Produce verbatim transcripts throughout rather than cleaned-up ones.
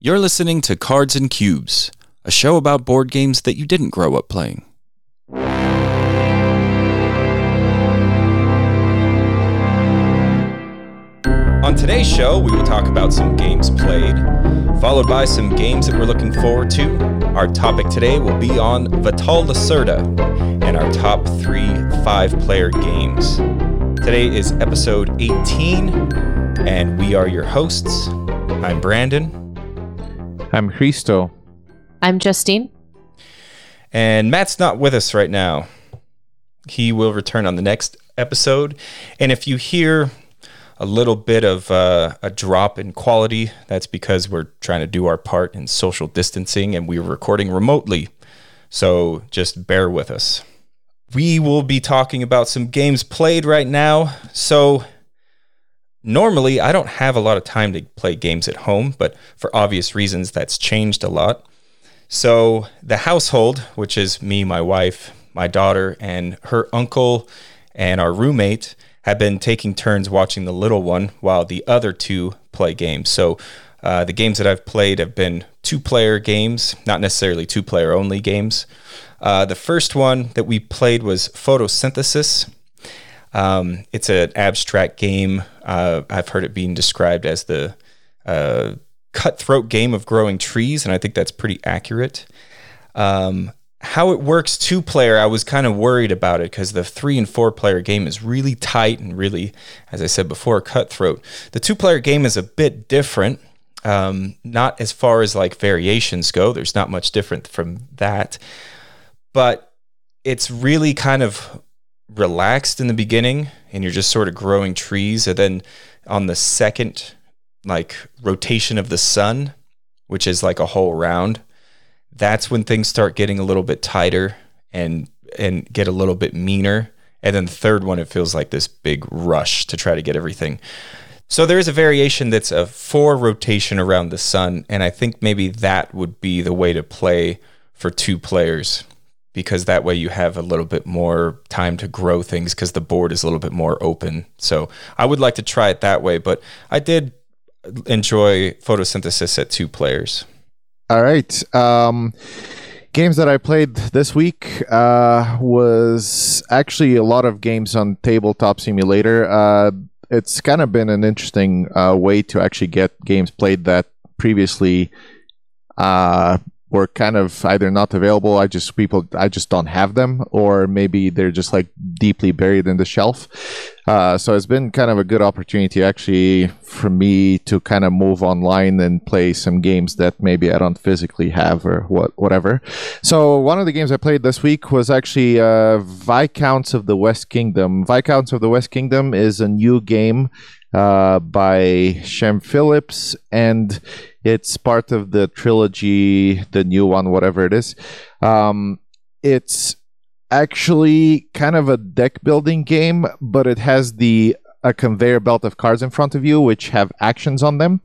You're listening to Cards and Cubes, a show about board games that you didn't grow up playing. On today's show, we will talk about some games played, followed by some games that we're looking forward to. Our topic today will be on Vital Lacerda and our top three five-player games. Today is episode eighteen, and we are your hosts. I'm Brandon. I'm Christo. I'm Justine. And Matt's not with us right now. He will return on the next episode. And if you hear a little bit of uh, a drop in quality, that's because we're trying to do our part in social distancing and we're recording remotely. So just bear with us. We will be talking about some games played right now. So normally, I don't have a lot of time to play games at home, but for obvious reasons, that's changed a lot. So the household, which is me, my wife, my daughter, and her uncle, and our roommate, have been taking turns watching the little one while the other two play games. So uh, the games that I've played have been two-player games, not necessarily two-player only games. Uh, the first one that we played was Photosynthesis. Um, it's an abstract game. Uh, I've heard it being described as the uh, cutthroat game of growing trees, and I think that's pretty accurate. Um, how it works two-player, I was kind of worried about it because the three- and four-player game is really tight and really, as I said before, cutthroat. The two-player game is a bit different, um, not as far as like variations go. There's not much different from that, but it's really kind of relaxed in the beginning and you're just sort of growing trees, and then on the second like rotation of the sun, which is like a whole round, that's when things start getting a little bit tighter and and get a little bit meaner. And then the third one, it feels like this big rush to try to get everything. So there is a variation that's a four rotation around the sun, and I think maybe that would be the way to play for two players, because that way you have a little bit more time to grow things because the board is a little bit more open. So I would like to try it that way, but I did enjoy Photosynthesis at two players. All right. Um, games that I played this week uh, was actually a lot of games on Tabletop Simulator. Uh, it's kind of been an interesting uh, way to actually get games played that previously uh were kind of either not available, I just people I just don't have them, or maybe they're just like deeply buried in the shelf. Uh, so it's been kind of a good opportunity actually for me to kind of move online and play some games that maybe I don't physically have or what whatever. So one of the games I played this week was actually uh, Viscounts of the West Kingdom. Viscounts of the West Kingdom is a new game uh, by Shem Phillips, and it's part of the trilogy, the new one, whatever it is. Um, it's actually kind of a deck building game, but it has the a conveyor belt of cards in front of you, which have actions on them.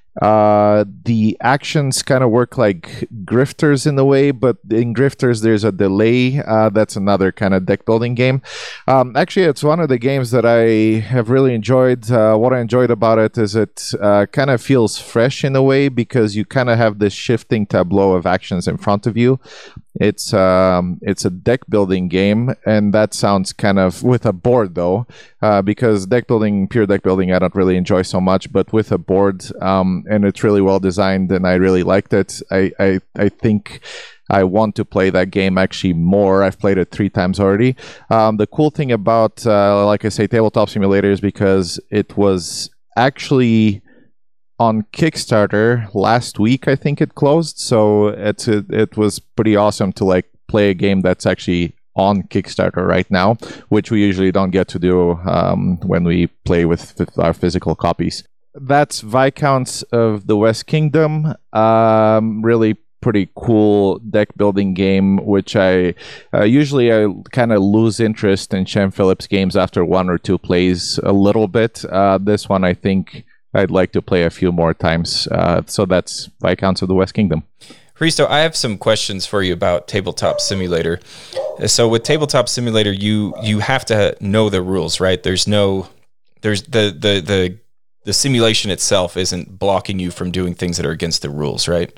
Uh, the actions kind of work like grifters in a way, but in grifters there's a delay. Uh, that's another kind of deck building game. Um, actually, it's one of the games that I have really enjoyed. Uh, what I enjoyed about it is it uh, kind of feels fresh in a way because you kind of have this shifting tableau of actions in front of you. It's um, it's a deck building game, and that sounds kind of with a board though, uh, because deck building, pure deck building, I don't really enjoy so much. But with a board, um, and it's really well designed, and I really liked it. I I, I think I want to play that game actually more. I've played it three times already. Um, the cool thing about, uh, like I say, Tabletop Simulator is because it was actually on Kickstarter last week. I think it closed, so it's it, it was pretty awesome to like play a game that's actually on Kickstarter right now, which we usually don't get to do um, when we play with, with our physical copies. That's Viscounts of the West Kingdom. Um, really pretty cool deck building game, which I uh, usually I kind of lose interest in Shem Phillips games after one or two plays a little bit. Uh, this one I think I'd like to play a few more times. Uh, so that's Viscounts of the West Kingdom. Risto, I have some questions for you about Tabletop Simulator. So with Tabletop Simulator, you you have to know the rules, right? There's no, there's the the the the simulation itself isn't blocking you from doing things that are against the rules, right?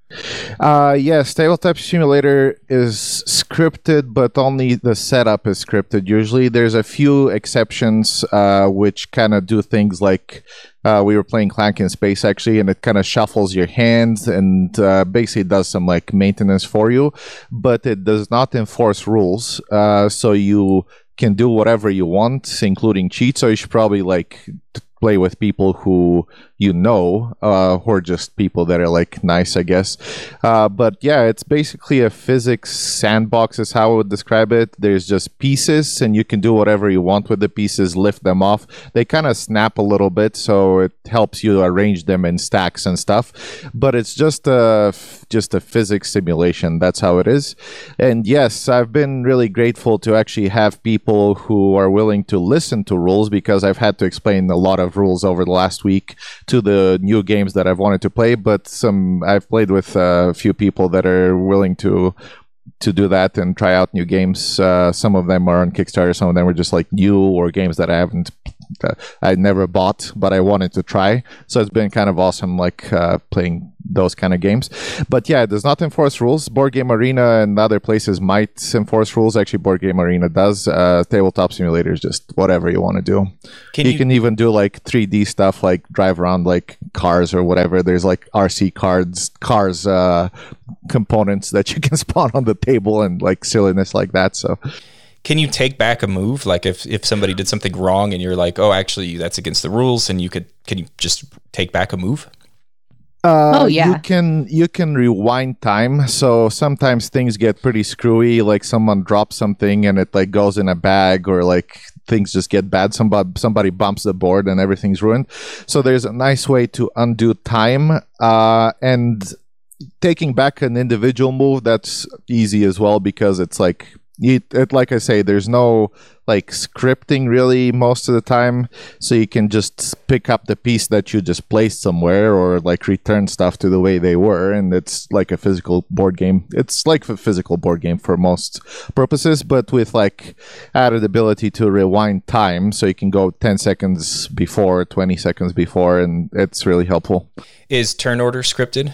Uh, yes, Tabletop Simulator is scripted, but only the setup is scripted. Usually, there's a few exceptions uh, which kind of do things like uh, we were playing Clank in Space actually, and it kind of shuffles your hands and uh, basically does some like maintenance for you, but it does not enforce rules. Uh, so you can do whatever you want, including cheat. So you should probably like t- play with people who you know, uh, who are just people that are like nice, I guess. Uh, but yeah, it's basically a physics sandbox is how I would describe it. There's just pieces and you can do whatever you want with the pieces, lift them off. They kind of snap a little bit, so it helps you arrange them in stacks and stuff. But it's just a, just a physics simulation. That's how it is. And yes, I've been really grateful to actually have people who are willing to listen to rules, because I've had to explain a lot of rules over the last week to the new games that I've wanted to play, but some I've played with a few people that are willing to to do that and try out new games. Uh, some of them are on Kickstarter, some of them were just like new or games that I haven't uh, I never bought, but I wanted to try. So it's been kind of awesome, like uh, playing those kind of games. But yeah, it does not enforce rules. Board Game Arena and other places might enforce rules. Actually, Board Game Arena does. Uh, Tabletop Simulator is just whatever you want to do. Can you, you can even do like three D stuff, like drive around like cars or whatever. There's like R C cards, cars uh, components that you can spawn on the table and like silliness like that. So. Can you take back a move? Like if, if somebody did something wrong and you're like, oh, actually that's against the rules, and you could, can you just take back a move? Uh, oh yeah. You can you can rewind time. So sometimes things get pretty screwy. Like someone drops something and it like goes in a bag, or like things just get bad. Somebody somebody bumps the board and everything's ruined. So there's a nice way to undo time. Uh, and taking back an individual move, that's easy as well, because it's like. It, it, like I say, there's no like scripting really most of the time, so you can just pick up the piece that you just placed somewhere, or like return stuff to the way they were, and it's like a physical board game. It's like a physical board game for most purposes, but with like added ability to rewind time, so you can go ten seconds before, twenty seconds before, and it's really helpful. Is turn order scripted?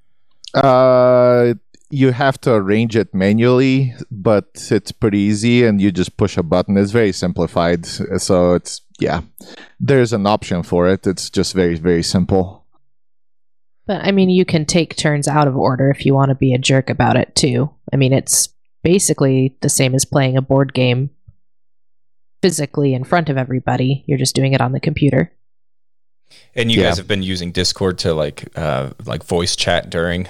Uh... You have to arrange it manually, but it's pretty easy, and you just push a button. It's very simplified, so it's, yeah, there's an option for it. It's just very, very simple. But, I mean, you can take turns out of order if you want to be a jerk about it, too. I mean, it's basically the same as playing a board game physically in front of everybody. You're just doing it on the computer. And you yeah. guys have been using Discord to, like, uh, like voice chat during...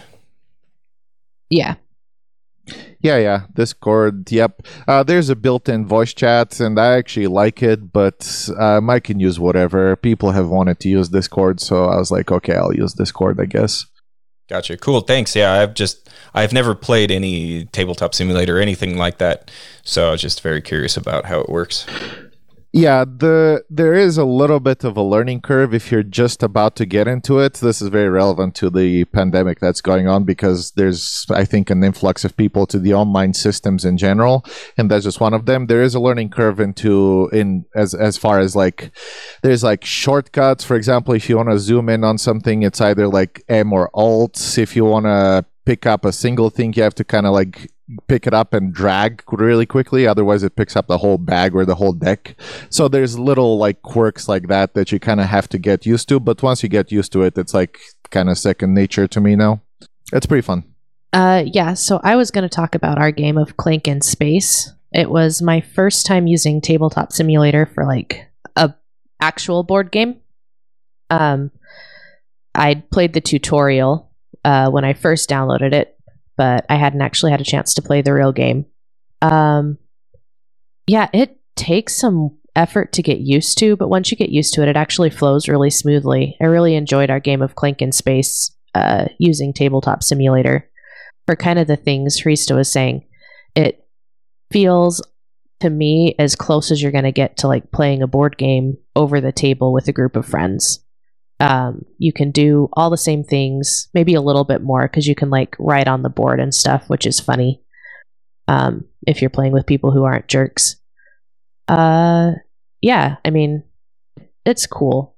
Yeah. Yeah, yeah. Discord, yep. Uh, there's a built-in voice chat, and I actually like it, but um, I can use whatever. People have wanted to use Discord, so I was like, okay, I'll use Discord, I guess. Gotcha. Cool. Thanks. Yeah, I've just, I've never played any Tabletop Simulator or anything like that, so I was just very curious about how it works. Yeah, the there is a little bit of a learning curve if you're just about to get into it. This is very relevant to the pandemic that's going on, because there's, I think, an influx of people to the online systems in general, and that's just one of them. There is a learning curve into in as as far as like there's like shortcuts. For example, if you want to zoom in on something, it's either like M or Alt. If you want to pick up a single thing, you have to kind of like pick it up and drag really quickly, otherwise it picks up the whole bag or the whole deck. So there's little like quirks like that that you kind of have to get used to, but once you get used to it, it's like kind of second nature to me now. It's pretty fun. Uh yeah, so I was going to talk about our game of Clank in Space. It was my first time using Tabletop Simulator for like a actual board game. Um I'd played the tutorial uh when I first downloaded it, but I hadn't actually had a chance to play the real game. Um, yeah, it takes some effort to get used to, but once you get used to it, it actually flows really smoothly. I really enjoyed our game of Clank in Space uh, using Tabletop Simulator for kind of the things Hristo was saying. It feels, to me, as close as you're going to get to like playing a board game over the table with a group of friends. Um, you can do all the same things, maybe a little bit more, because you can like write on the board and stuff, which is funny. Um, if you're playing with people who aren't jerks. Uh, yeah, I mean, it's cool. And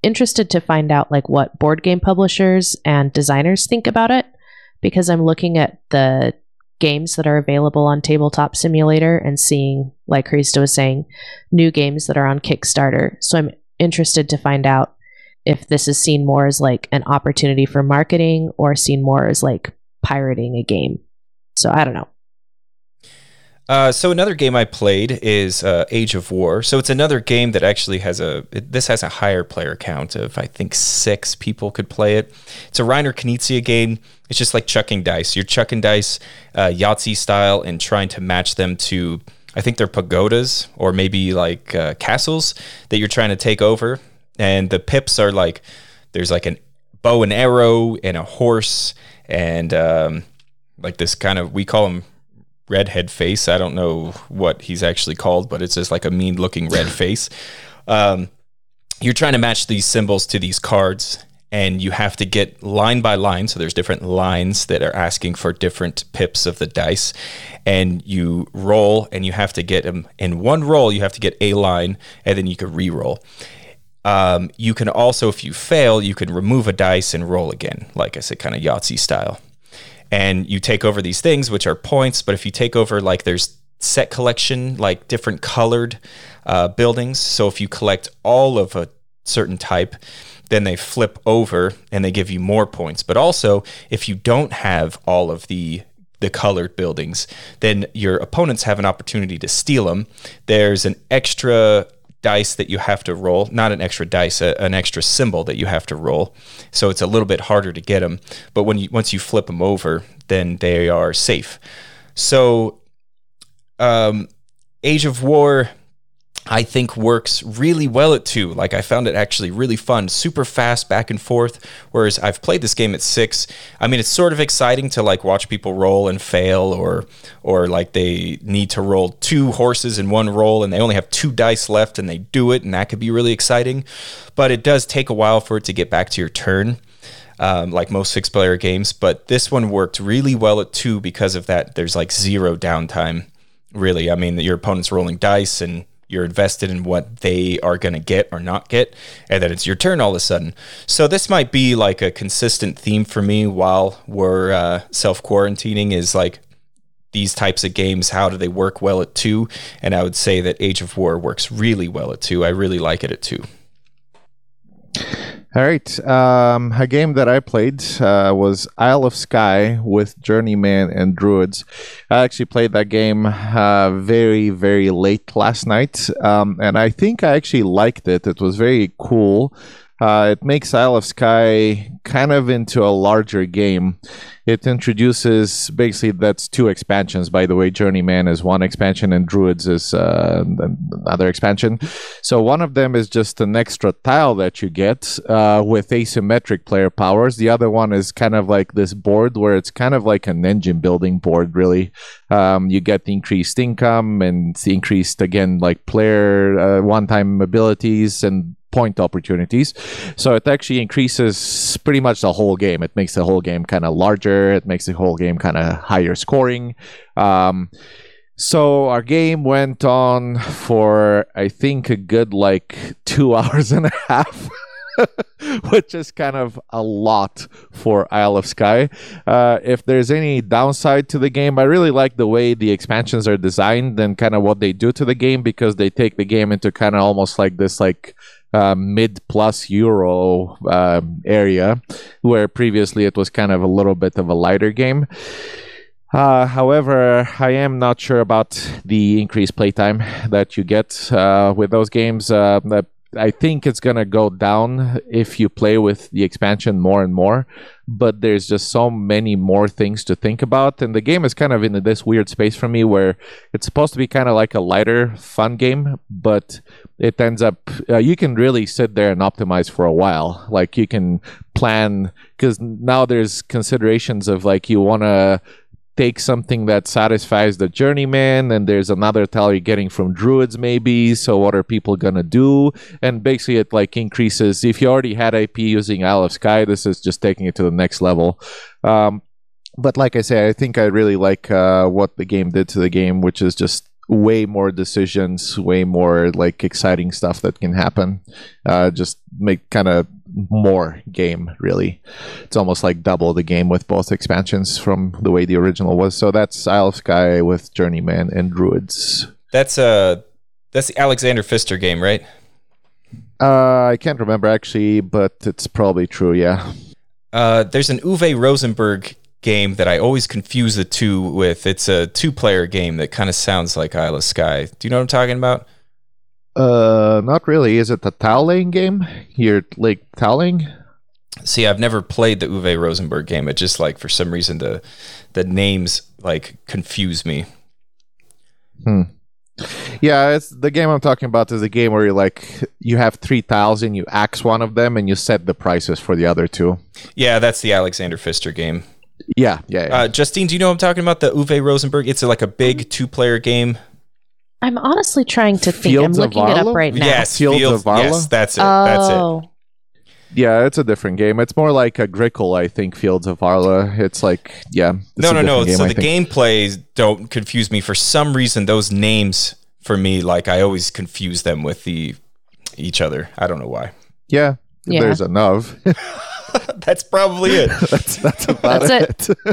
interested to find out like what board game publishers and designers think about it, because I'm looking at the games that are available on Tabletop Simulator and seeing, like Christo was saying, new games that are on Kickstarter. So I'm interested to find out if this is seen more as like an opportunity for marketing or seen more as like pirating a game. So I don't know. Uh, so another game I played is uh, Age of War. So it's another game that actually has a, it, this has a higher player count of, I think, six people could play it. It's a Reiner Knizia game. It's just like chucking dice. You're chucking dice uh, Yahtzee style and trying to match them to, I think they're pagodas or maybe like uh, castles that you're trying to take over. And the pips are like, there's like a bow and arrow and a horse and um, like this kind of, we call them redhead face. I don't know what he's actually called, but it's just like a mean looking red face. Um, you're trying to match these symbols to these cards, and you have to get line by line. So there's different lines that are asking for different pips of the dice, and you roll, and you have to get them in one roll. You have to get a line, and then you can re-roll. Um, you can also, if you fail, you can remove a dice and roll again, like I said, kind of Yahtzee style. And you take over these things, which are points. But if you take over, like there's set collection, like different colored uh, buildings. So if you collect all of a certain type, then they flip over and they give you more points. But also, if you don't have all of the the colored buildings, then your opponents have an opportunity to steal them. There's an extra dice that you have to roll, not an extra dice, a, an extra symbol that you have to roll. So it's a little bit harder to get them. But when you once you flip them over, then they are safe. So um, Age of War, I think, works really well at two. Like I found it actually really fun, super fast back and forth. Whereas I've played this game at six. I mean, it's sort of exciting to like watch people roll and fail, or or like they need to roll two horses in one roll and they only have two dice left and they do it, and that could be really exciting. But it does take a while for it to get back to your turn, um, like most six-player games. But this one worked really well at two because of that. There's like zero downtime, really. I mean, your opponent's rolling dice and you're invested in what they are going to get or not get, and then it's your turn all of a sudden. So this might be like a consistent theme for me while we're uh, self-quarantining, is like these types of games, how do they work well at two? And I would say that Age of War works really well at two. I really like it at two. All right. Um, a game that I played uh, was Isle of Skye with Journeyman and Druids. I actually played that game uh, very, very late last night, um, and I think I actually liked it. It was very cool. Uh, it makes Isle of Skye kind of into a larger game. It introduces, basically, that's two expansions, by the way. Journeyman is one expansion and Druids is uh, another expansion. So one of them is just an extra tile that you get uh, with asymmetric player powers. The other one is kind of like this board where it's kind of like an engine building board, really. Um, you get increased income and increased, again, like player uh, one-time abilities and point opportunities. So it actually increases pretty much the whole game. It makes the whole game kind of larger. It makes the whole game kind of higher scoring. Um, so our game went on for, I think, a good like two hours and a half. Which is kind of a lot for Isle of Skye. Uh, if there's any downside to the game, I really like the way the expansions are designed and kind of what they do to the game, because they take the game into kind of almost like this like uh, mid-plus Euro uh, area, where previously it was kind of a little bit of a lighter game. Uh, however, I am not sure about the increased playtime that you get uh, with those games. Uh, I think it's going to go down if you play with the expansion more and more, but there's just so many more things to think about. And the game is kind of in this weird space for me where it's supposed to be kind of like a lighter, fun game, but it ends up, uh, you can really sit there and optimize for a while. Like you can plan, because now there's considerations of like you want to take something that satisfies the Journeyman, and there's another tile you're getting from Druids maybe, so what are people gonna do? And basically it like increases, if you already had I P using Isle of Skye, this is just taking it to the next level. Um, but like I say, I think I really like uh, what the game did to the game, which is just way more decisions, way more like exciting stuff that can happen. Uh, just make kind of more game, really. It's almost like double the game with both expansions from the way the original was. So that's Isle of Skye with Journeyman and Druids. That's uh that's the Alexander Pfister game, right? Uh, I can't remember actually, but it's probably true, yeah. Uh, there's an Uwe Rosenberg game that I always confuse the two with. It's a two-player game that kind of sounds like Isle of Skye. Do you know what I'm talking about? Uh, not really. Is it the toweling game? You're like toweling? See, I've never played the Uwe Rosenberg game. It just like for some reason the the names like confuse me. Hmm. Yeah, it's the game I'm talking about is a game where you like you have three thousand, you axe one of them, and you set the prices for the other two. Yeah, that's the Alexander Pfister game. Yeah, yeah. yeah. Uh, Justine, do you know what I'm talking about? The Uwe Rosenberg. It's a, like a big two-player game. I'm honestly trying to think. Fields I'm of looking it up Arlo? right now. Yes, Fields Fields of Arlo? Yes, that's it. That's it. Oh, Yeah, it's a different game. It's more like a Grickle, I think, Fields of Arla. It's like, yeah. It's No, a no, no. different game, So I the think. gameplays don't confuse me. For some reason, those names for me, like I always confuse them with the each other. I don't know why. Yeah, Yeah. there's a Nov. That's probably it. that's, that's about That's it.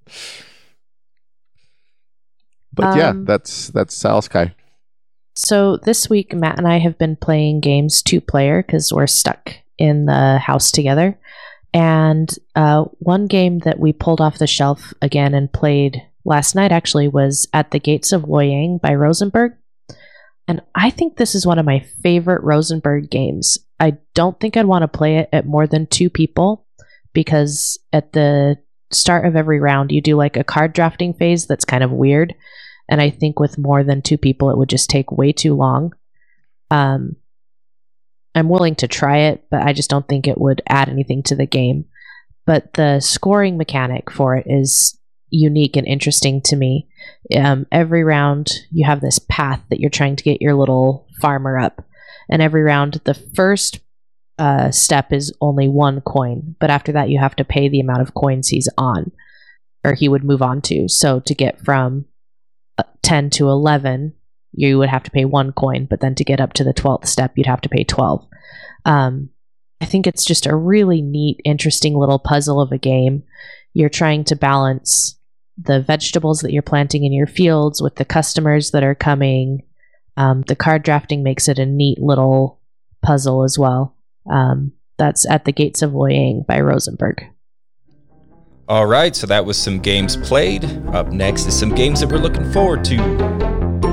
But yeah, Um, that's that's Isle of Skye. so this week Matt and I have been playing games two player because we're stuck in the house together. And uh, one game that we pulled off the shelf again and played last night actually was At the Gates of Woyang by Rosenberg. And I think this is one of my favorite Rosenberg games. I don't think I'd want to play it at more than two people because at the start of every round you do like a card drafting phase that's kind of weird. And I think with more than two people it would just take way too long. Um, I'm willing to try it, but I just don't think it would add anything to the game. But the scoring mechanic for it is unique and interesting to me. Um, every round, you have this path that you're trying to get your little farmer up. And every round, the first uh, step is only one coin. But after that, you have to pay the amount of coins he's on, or he would move on to. So to get from ten to eleven, you would have to pay one coin, but then to get up to the twelfth step, you'd have to pay twelve. Um, I think it's just a really neat, interesting little puzzle of a game. You're trying to balance the vegetables that you're planting in your fields with the customers that are coming. Um, the card drafting makes it a neat little puzzle as well. Um, that's At the Gates of Woyang by Rosenberg. All right, so that was some games played. Up next is some games that we're looking forward to.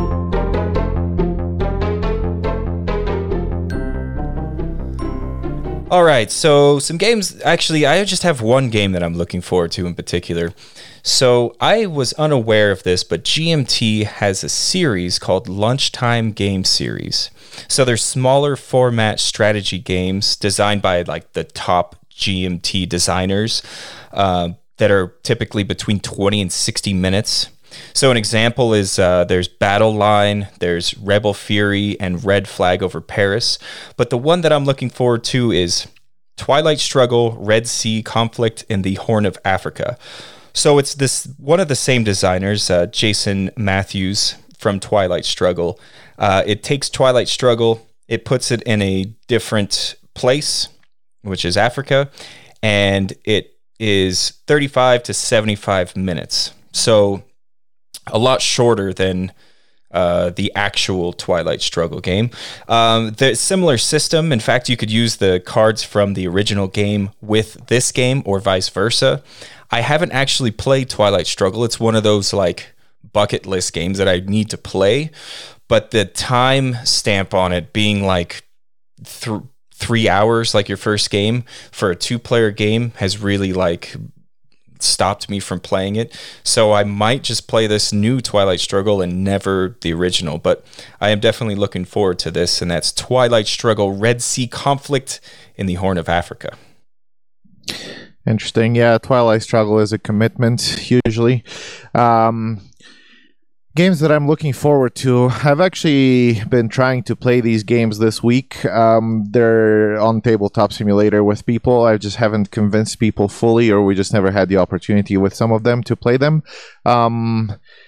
All right, so some games. Actually, I just have one game that I'm looking forward to in particular. So I was unaware of this, but G M T has a series called Lunchtime Game Series. So they're smaller format strategy games designed by like the top G M T designers uh, that are typically between twenty and sixty minutes. So an example is uh, there's Battle Line, there's Rebel Fury, and Red Flag over Paris. But the one that I'm looking forward to is Twilight Struggle, Red Sea Conflict in the Horn of Africa. So it's this one of the same designers, uh, Jason Matthews from Twilight Struggle. Uh, it takes Twilight Struggle, it puts it in a different place, which is Africa, and it is thirty-five to seventy-five minutes. So a lot shorter than uh, the actual Twilight Struggle game. Um, the similar system. In fact, you could use the cards from the original game with this game or vice versa. I haven't actually played Twilight Struggle. It's one of those like bucket list games that I need to play, but the time stamp on it being like th- three hours, like your first game for a two-player game, has really like stopped me from playing it. So I might just play this new Twilight Struggle and never the original, but I am definitely looking forward to this, and that's Twilight Struggle Red Sea Conflict in the Horn of Africa. Interesting. Yeah, Twilight Struggle is a commitment usually. Um, games that I'm looking forward to. I've actually been trying to play these games this week. Um, they're on Tabletop Simulator with people. I just haven't convinced people fully, or we just never had the opportunity with some of them to play them. Um,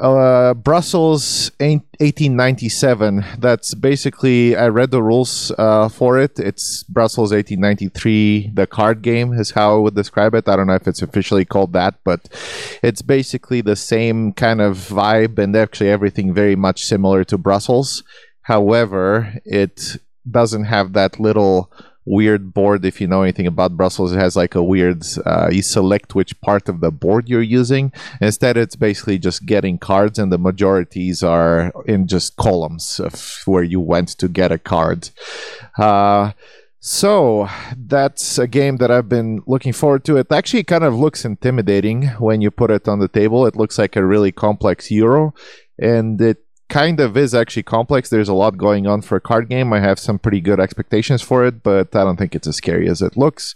uh, Brussels eighteen ninety-seven. That's basically, I read the rules uh, for it. It's Brussels eighteen ninety-three. The card game is how I would describe it. I don't know if it's officially called that, but it's basically the same kind of vibe and actually everything very much similar to Brussels. However, it doesn't have that little weird board. If you know anything about Brussels, it has like a weird uh, you select which part of the board you're using. Instead, it's basically just getting cards, and the majorities are in just columns of where you went to get a card. Uh, so that's a game that I've been looking forward to. It actually kind of looks intimidating when you put it on the table. It looks like a really complex Euro, and it kind of is actually complex. There's a lot going on for a card game. I have some pretty good expectations for it, but I don't think it's as scary as it looks.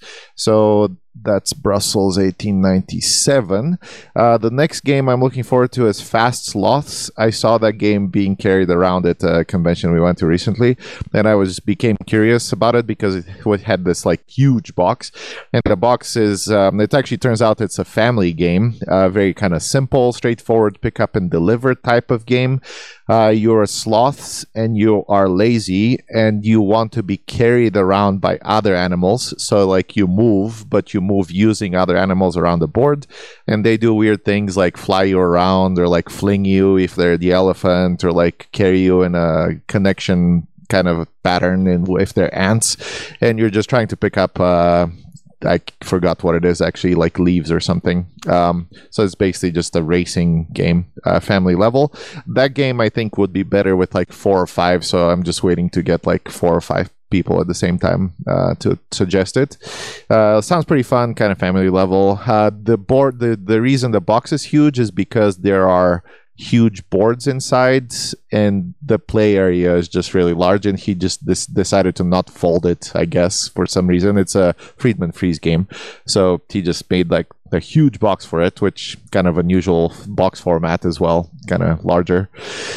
So that's Brussels eighteen ninety-seven. Uh, the next game I'm looking forward to is Fast Sloths. I saw that game being carried around at a convention we went to recently, and I was became curious about it because it had this like huge box, and the box is um, it actually turns out it's a family game, uh, very kind of simple, straightforward, pick up and deliver type of game. Uh, you're sloths and you are lazy and you want to be carried around by other animals. So like you move, but you move using other animals around the board, and they do weird things like fly you around or like fling you if they're the elephant, or like carry you in a connection kind of pattern and if they're ants, and you're just trying to pick up uh I forgot what it is actually, like leaves or something. Um, so it's basically just a racing game, uh, family level. That game I think would be better with like four or five. So I'm just waiting to get like four or five people at the same time uh, to suggest it. Uh, sounds pretty fun, kind of family level. Uh, the board, the the reason the box is huge is because there are huge boards inside, and the play area is just really large, and he just this decided to not fold it, I guess, for some reason. It's a Friedman Freeze game, so he just made like a huge box for it, which kind of unusual box format as well, kind of larger.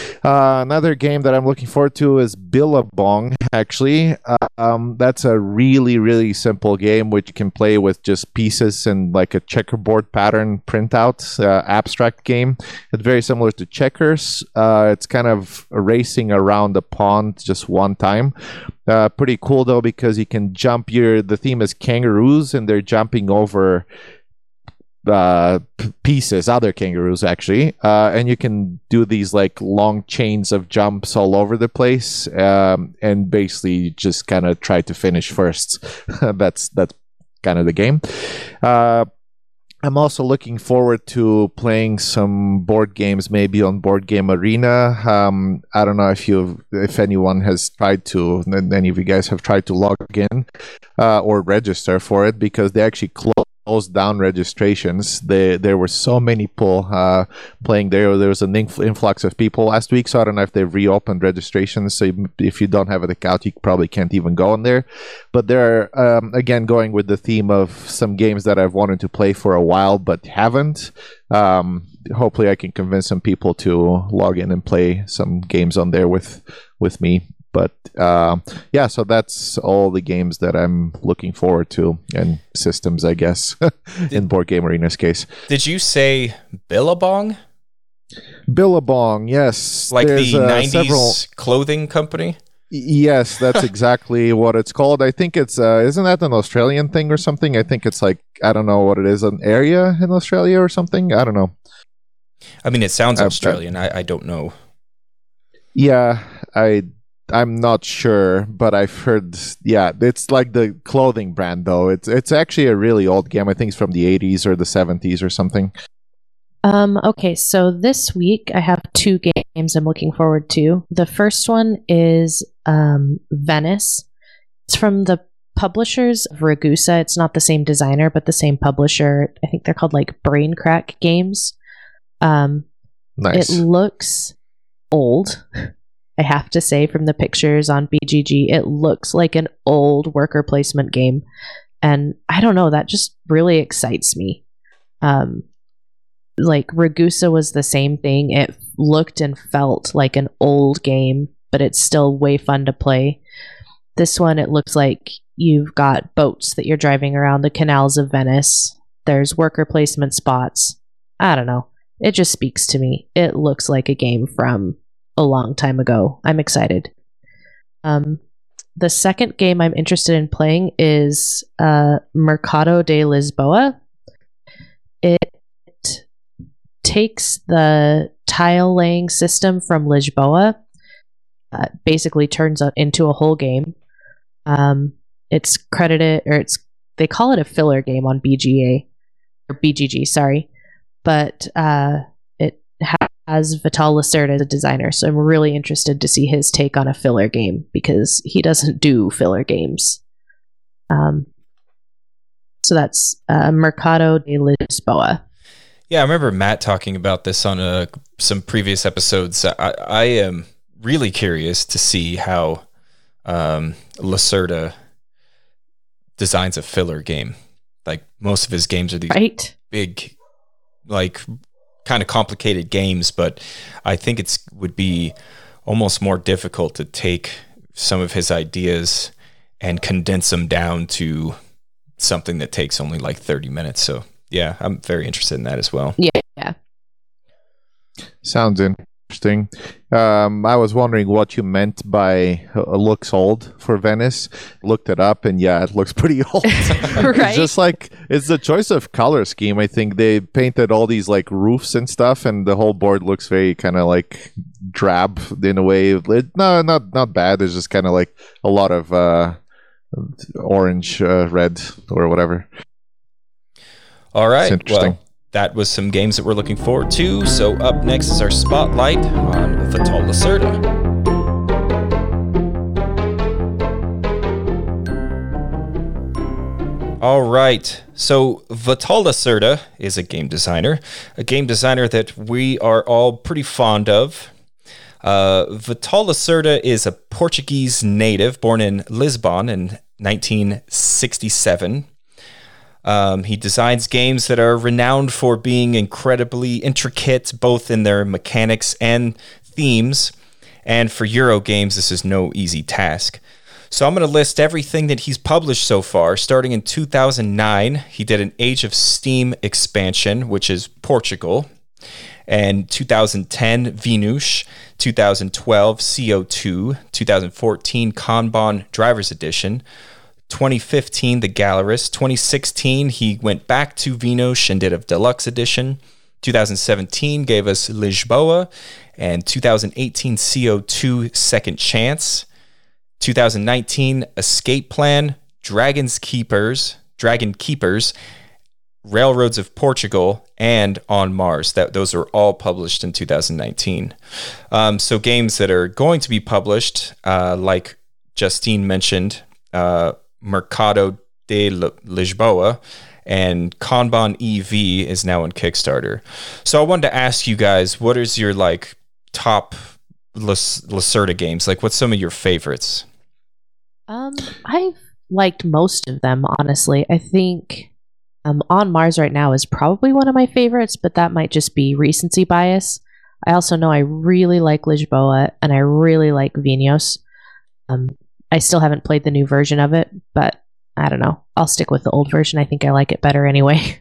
Uh, another game that I'm looking forward to is Billabong, actually. Um, that's a really, really simple game which you can play with just pieces and like a checkerboard pattern printout, uh, abstract game. It's very similar to checkers. Uh, it's kind of racing around the pond just one time. Uh, pretty cool though, because you can jump. Your the theme is kangaroos, and they're jumping over uh p- pieces, other kangaroos actually, uh and you can do these like long chains of jumps all over the place, um and basically just kind of try to finish first. that's that's kind of the game. uh I'm also looking forward to playing some board games, maybe on Board Game Arena. Um, I don't know if you, if anyone has tried to, any of you guys have tried to log in uh, or register for it, because they actually closed down registrations. They, there were so many people uh, playing there. There was an inf- influx of people last week, so I don't know if they've reopened registrations. So if you don't have an account, you probably can't even go on there. But they're, um, again, going with the theme of some games that I've wanted to play for a while but haven't. Um, hopefully I can convince some people to log in and play some games on there with with me. But uh, yeah, so that's all the games that I'm looking forward to, and systems, I guess, in Board Game Arena's case. Did you say Billabong? Billabong, yes. Like There's, the uh, nineties several... clothing company? Yes, that's exactly what it's called. I think it's, uh, isn't that an Australian thing or something? I think it's like, I don't know what it is, an area in Australia or something? I don't know. I mean, it sounds Uh, Australian. I, I don't know. Yeah, I... I'm not sure, but I've heard, yeah, it's like the clothing brand, though. It's it's actually a really old game. I think it's from the eighties or the seventies or something. Um, okay, so this week I have two games I'm looking forward to. The first one is um, Venice. It's from the publishers of Ragusa. It's not the same designer, but the same publisher. I think they're called like Brain Crack Games. Um, Nice. It looks old. I have to say, from the pictures on B G G, it looks like an old worker placement game. And I don't know, that just really excites me. Um, like, Ragusa was the same thing. It looked and felt like an old game, but it's still way fun to play. This one, it looks like you've got boats that you're driving around the canals of Venice. There's worker placement spots. I don't know. it just speaks to me. It looks like a game from a long time ago. I'm excited. Um, the second game I'm interested in playing is uh, Mercado de Lisboa. It takes the tile laying system from Lisboa, uh, basically turns it into a whole game. Um, it's credited, or it's they call it a filler game on B G A or B G G, sorry, but uh, it has Vital Lacerda as a designer, so I'm really interested to see his take on a filler game because he doesn't do filler games. Um, so that's uh, Mercado de Lisboa. Yeah, I remember Matt talking about this on uh, some previous episodes. I, I am really curious to see how um, Lacerda designs a filler game. Like most of his games are these right? big, like kind of complicated games, but I think it's would be almost more difficult to take some of his ideas and condense them down to something that takes only like thirty minutes. So yeah, I'm very interested in that as well. Yeah. yeah. Sounds interesting. Um, I was wondering what you meant by uh, looks old for Venice. Looked it up, and yeah, it looks pretty old. Right? It's just like, it's the choice of color scheme. I think they painted all these like roofs and stuff, and the whole board looks very kind of like drab in a way. It, no, not not bad. It's just kind of like a lot of uh, orange, uh, red, or whatever. All right. It's interesting. Well, that was some games that we're looking forward to. So up next is our spotlight on Vital Lacerda. All right. So Vital Lacerda is a game designer, a game designer that we are all pretty fond of. Uh, Vital Lacerda is a Portuguese native born in Lisbon in nineteen sixty-seven. Um, he designs games that are renowned for being incredibly intricate, both in their mechanics and themes. And for Euro games, this is no easy task. So I'm going to list everything that he's published so far. Starting in two thousand nine, he did an Age of Steam expansion, which is Portugal. And two thousand ten, Venus. two thousand twelve, C O two. two thousand fourteen, Kanban Drivers Edition. twenty fifteen, The Gallerist. twenty sixteen, he went back to Venus and did a deluxe edition. two thousand seventeen gave us Lisboa. And two thousand eighteen, C O two, Second Chance. two thousand nineteen, Escape Plan, Dragon's Keepers, Dragon Keepers, Railroads of Portugal, and On Mars. That those are all published in two thousand nineteen. Um, so games that are going to be published, uh, like Justine mentioned, uh, Mercado de Lisboa and Kanban E V is now on Kickstarter. So I wanted to ask you guys, what is your like top Lacerda games? Like, what's some of your favorites? Um, I've liked most of them, honestly. I think um, On Mars right now is probably one of my favorites, but that might just be recency bias. I also know I really like Lisboa and I really like Venus. Um, I still haven't played the new version of it, but I don't know. I'll stick with the old version. I think I like it better anyway.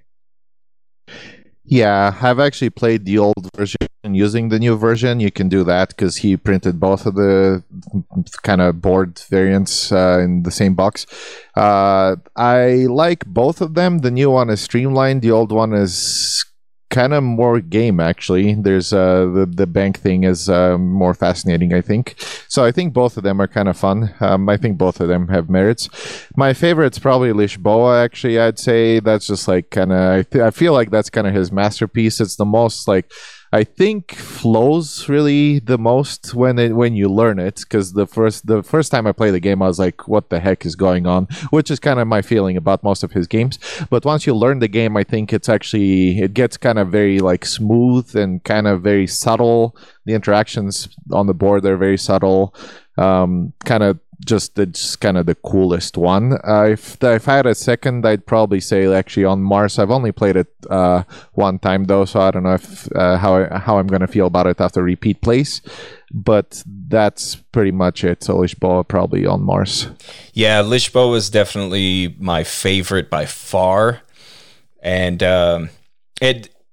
Yeah, I've actually played the old version using the new version. You can do that because he printed both of the kind of board variants uh, in the same box. Uh, I like both of them. The new one is streamlined. The old one is kind of more game, actually. There's uh, the, the bank thing is uh, more fascinating, I think. So I think both of them are kind of fun. Um, I think both of them have merits. My favorite's probably Lisboa, actually. I'd say that's just like kind of, I, th- I feel like that's kind of his masterpiece. It's the most like, I think flows really the most when it when you learn it, because the first the first time I played the game I was like, what the heck is going on, which is kind of my feeling about most of his games. But once you learn the game, I think it's actually it gets kind of very like smooth and kind of very subtle. The interactions on the board are very subtle, um, kind of just it's kind of the coolest one. Uh, if if I had a second, I'd probably say actually On Mars. I've only played it uh, one time though, so I don't know if uh, how I, how I'm gonna feel about it after repeat plays. But that's pretty much it. So Lisboa probably On Mars. Yeah, Lisboa is definitely my favorite by far, and um, it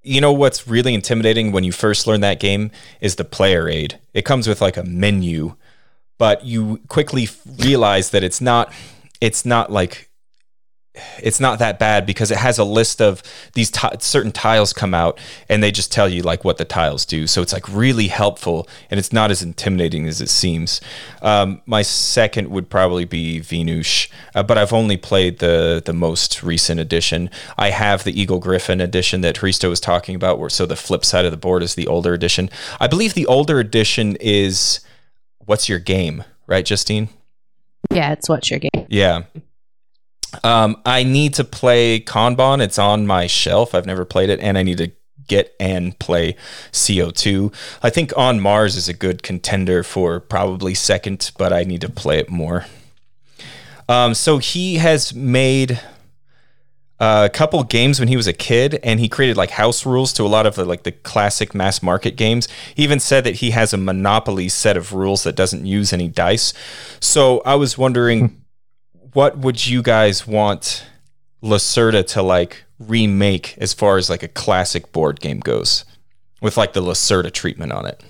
you know what's really intimidating when you first learn that game is the player aid. It comes with like a menu, but you quickly realize that it's not it's not like it's not that bad because it has a list of these t- certain tiles come out and they just tell you like what the tiles do. So it's like really helpful and it's not as intimidating as it seems. Um, my second would probably be Venush, uh, but I've only played the the most recent edition. I have the Eagle Griffin edition that Hristo was talking about, where so the flip side of the board is the older edition. I believe the older edition is What's Your Game, right, Justine? Yeah, it's What's Your Game. Yeah. Um, I need to play Kanban. It's on my shelf. I've never played it, and I need to get and play C O two. I think On Mars is a good contender for probably second, but I need to play it more. Um, so he has made a couple games when he was a kid, and he created like house rules to a lot of the, like the classic mass market games. He even said that he has a Monopoly set of rules that doesn't use any dice. So I was wondering, what would you guys want Lacerda to like remake as far as like a classic board game goes, with like the Lacerda treatment on it?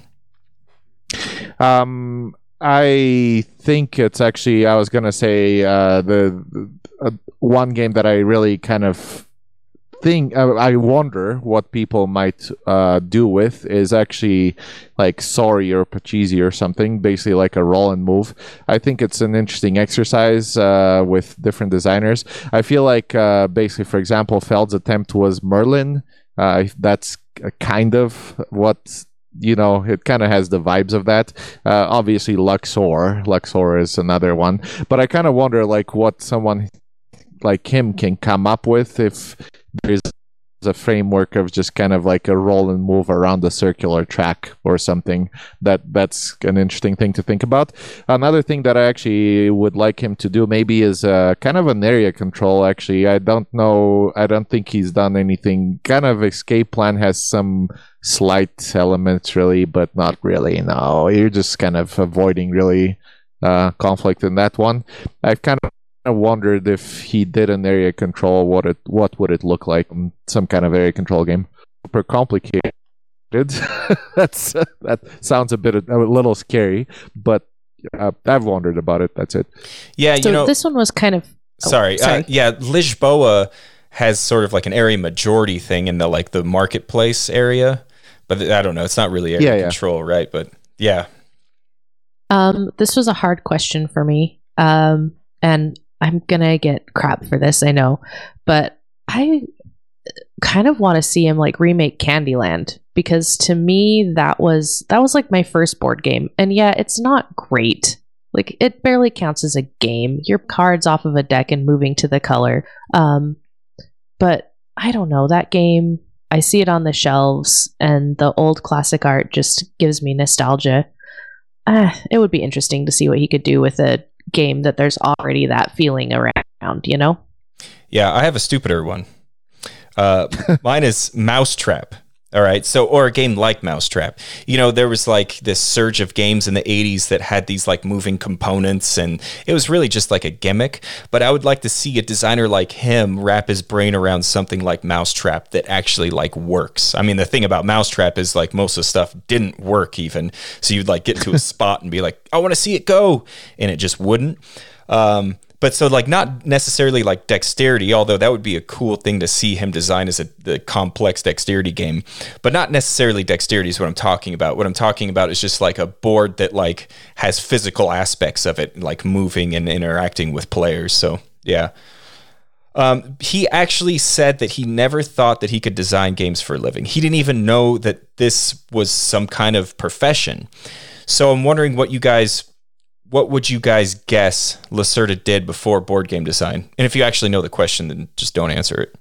Um, I think it's actually, I was going to say uh, the, the uh, one game that I really kind of think, uh, I wonder what people might uh, do with is actually like Sorry or Pachisi or something, basically like a roll and move. I think it's an interesting exercise uh, with different designers. I feel like uh, basically, for example, Feld's attempt was Merlin. Uh, that's kind of what, you know, it kind of has the vibes of that. Uh, obviously, Luxor. Luxor is another one. But I kind of wonder like what someone like him can come up with if there's a framework of just kind of like a roll and move around the circular track or something. That that's an interesting thing to think about. Another thing that I actually would like him to do maybe is uh, kind of an area control. Actually, I don't know. I don't think he's done anything. Kind of Escape Plan has some slight elements really, but not really. No, you're just kind of avoiding really uh, conflict in that one. I've kind of I wondered if he did an area control, what it what would it look like? Some kind of area control game. Super complicated. That's uh, that sounds a bit a little scary, but uh, I've wondered about it. That's it. Yeah, So you know. this one was kind of oh, sorry, sorry. Uh, yeah, Lisboa has sort of like an area majority thing in the like the marketplace area, but I don't know. It's not really area Yeah, yeah. control, right? But yeah. Um, this was a hard question for me. Um, and I'm gonna get crap for this, I know, but I kind of want to see him like remake Candyland, because to me that was that was like my first board game, and yeah, it's not great. Like it barely counts as a game. Your cards off of a deck and moving to the color. Um, but I don't know, that game. I see it on the shelves, and the old classic art just gives me nostalgia. Uh, it would be interesting to see what he could do with a game that there's already that feeling around, you know? Yeah, I have a stupider one. Uh, mine is Mousetrap. All right. So, or a game like Mousetrap. You know, there was like this surge of games in the eighties that had these like moving components, and it was really just like a gimmick. But I would like to see a designer like him wrap his brain around something like Mousetrap that actually like works. I mean, the thing about Mousetrap is like most of the stuff didn't work even. So you'd like get to a spot and be like, I want to see it go. And it just wouldn't. Um, But so like not necessarily like dexterity, although that would be a cool thing to see him design as a the complex dexterity game, but not necessarily dexterity is what I'm talking about. What I'm talking about is just like a board that like has physical aspects of it, like moving and interacting with players. So yeah. Um, he actually said that he never thought that he could design games for a living. He didn't even know that this was some kind of profession. So I'm wondering what you guys What would you guys guess Lacerda did before board game design? And if you actually know the question, then just don't answer it.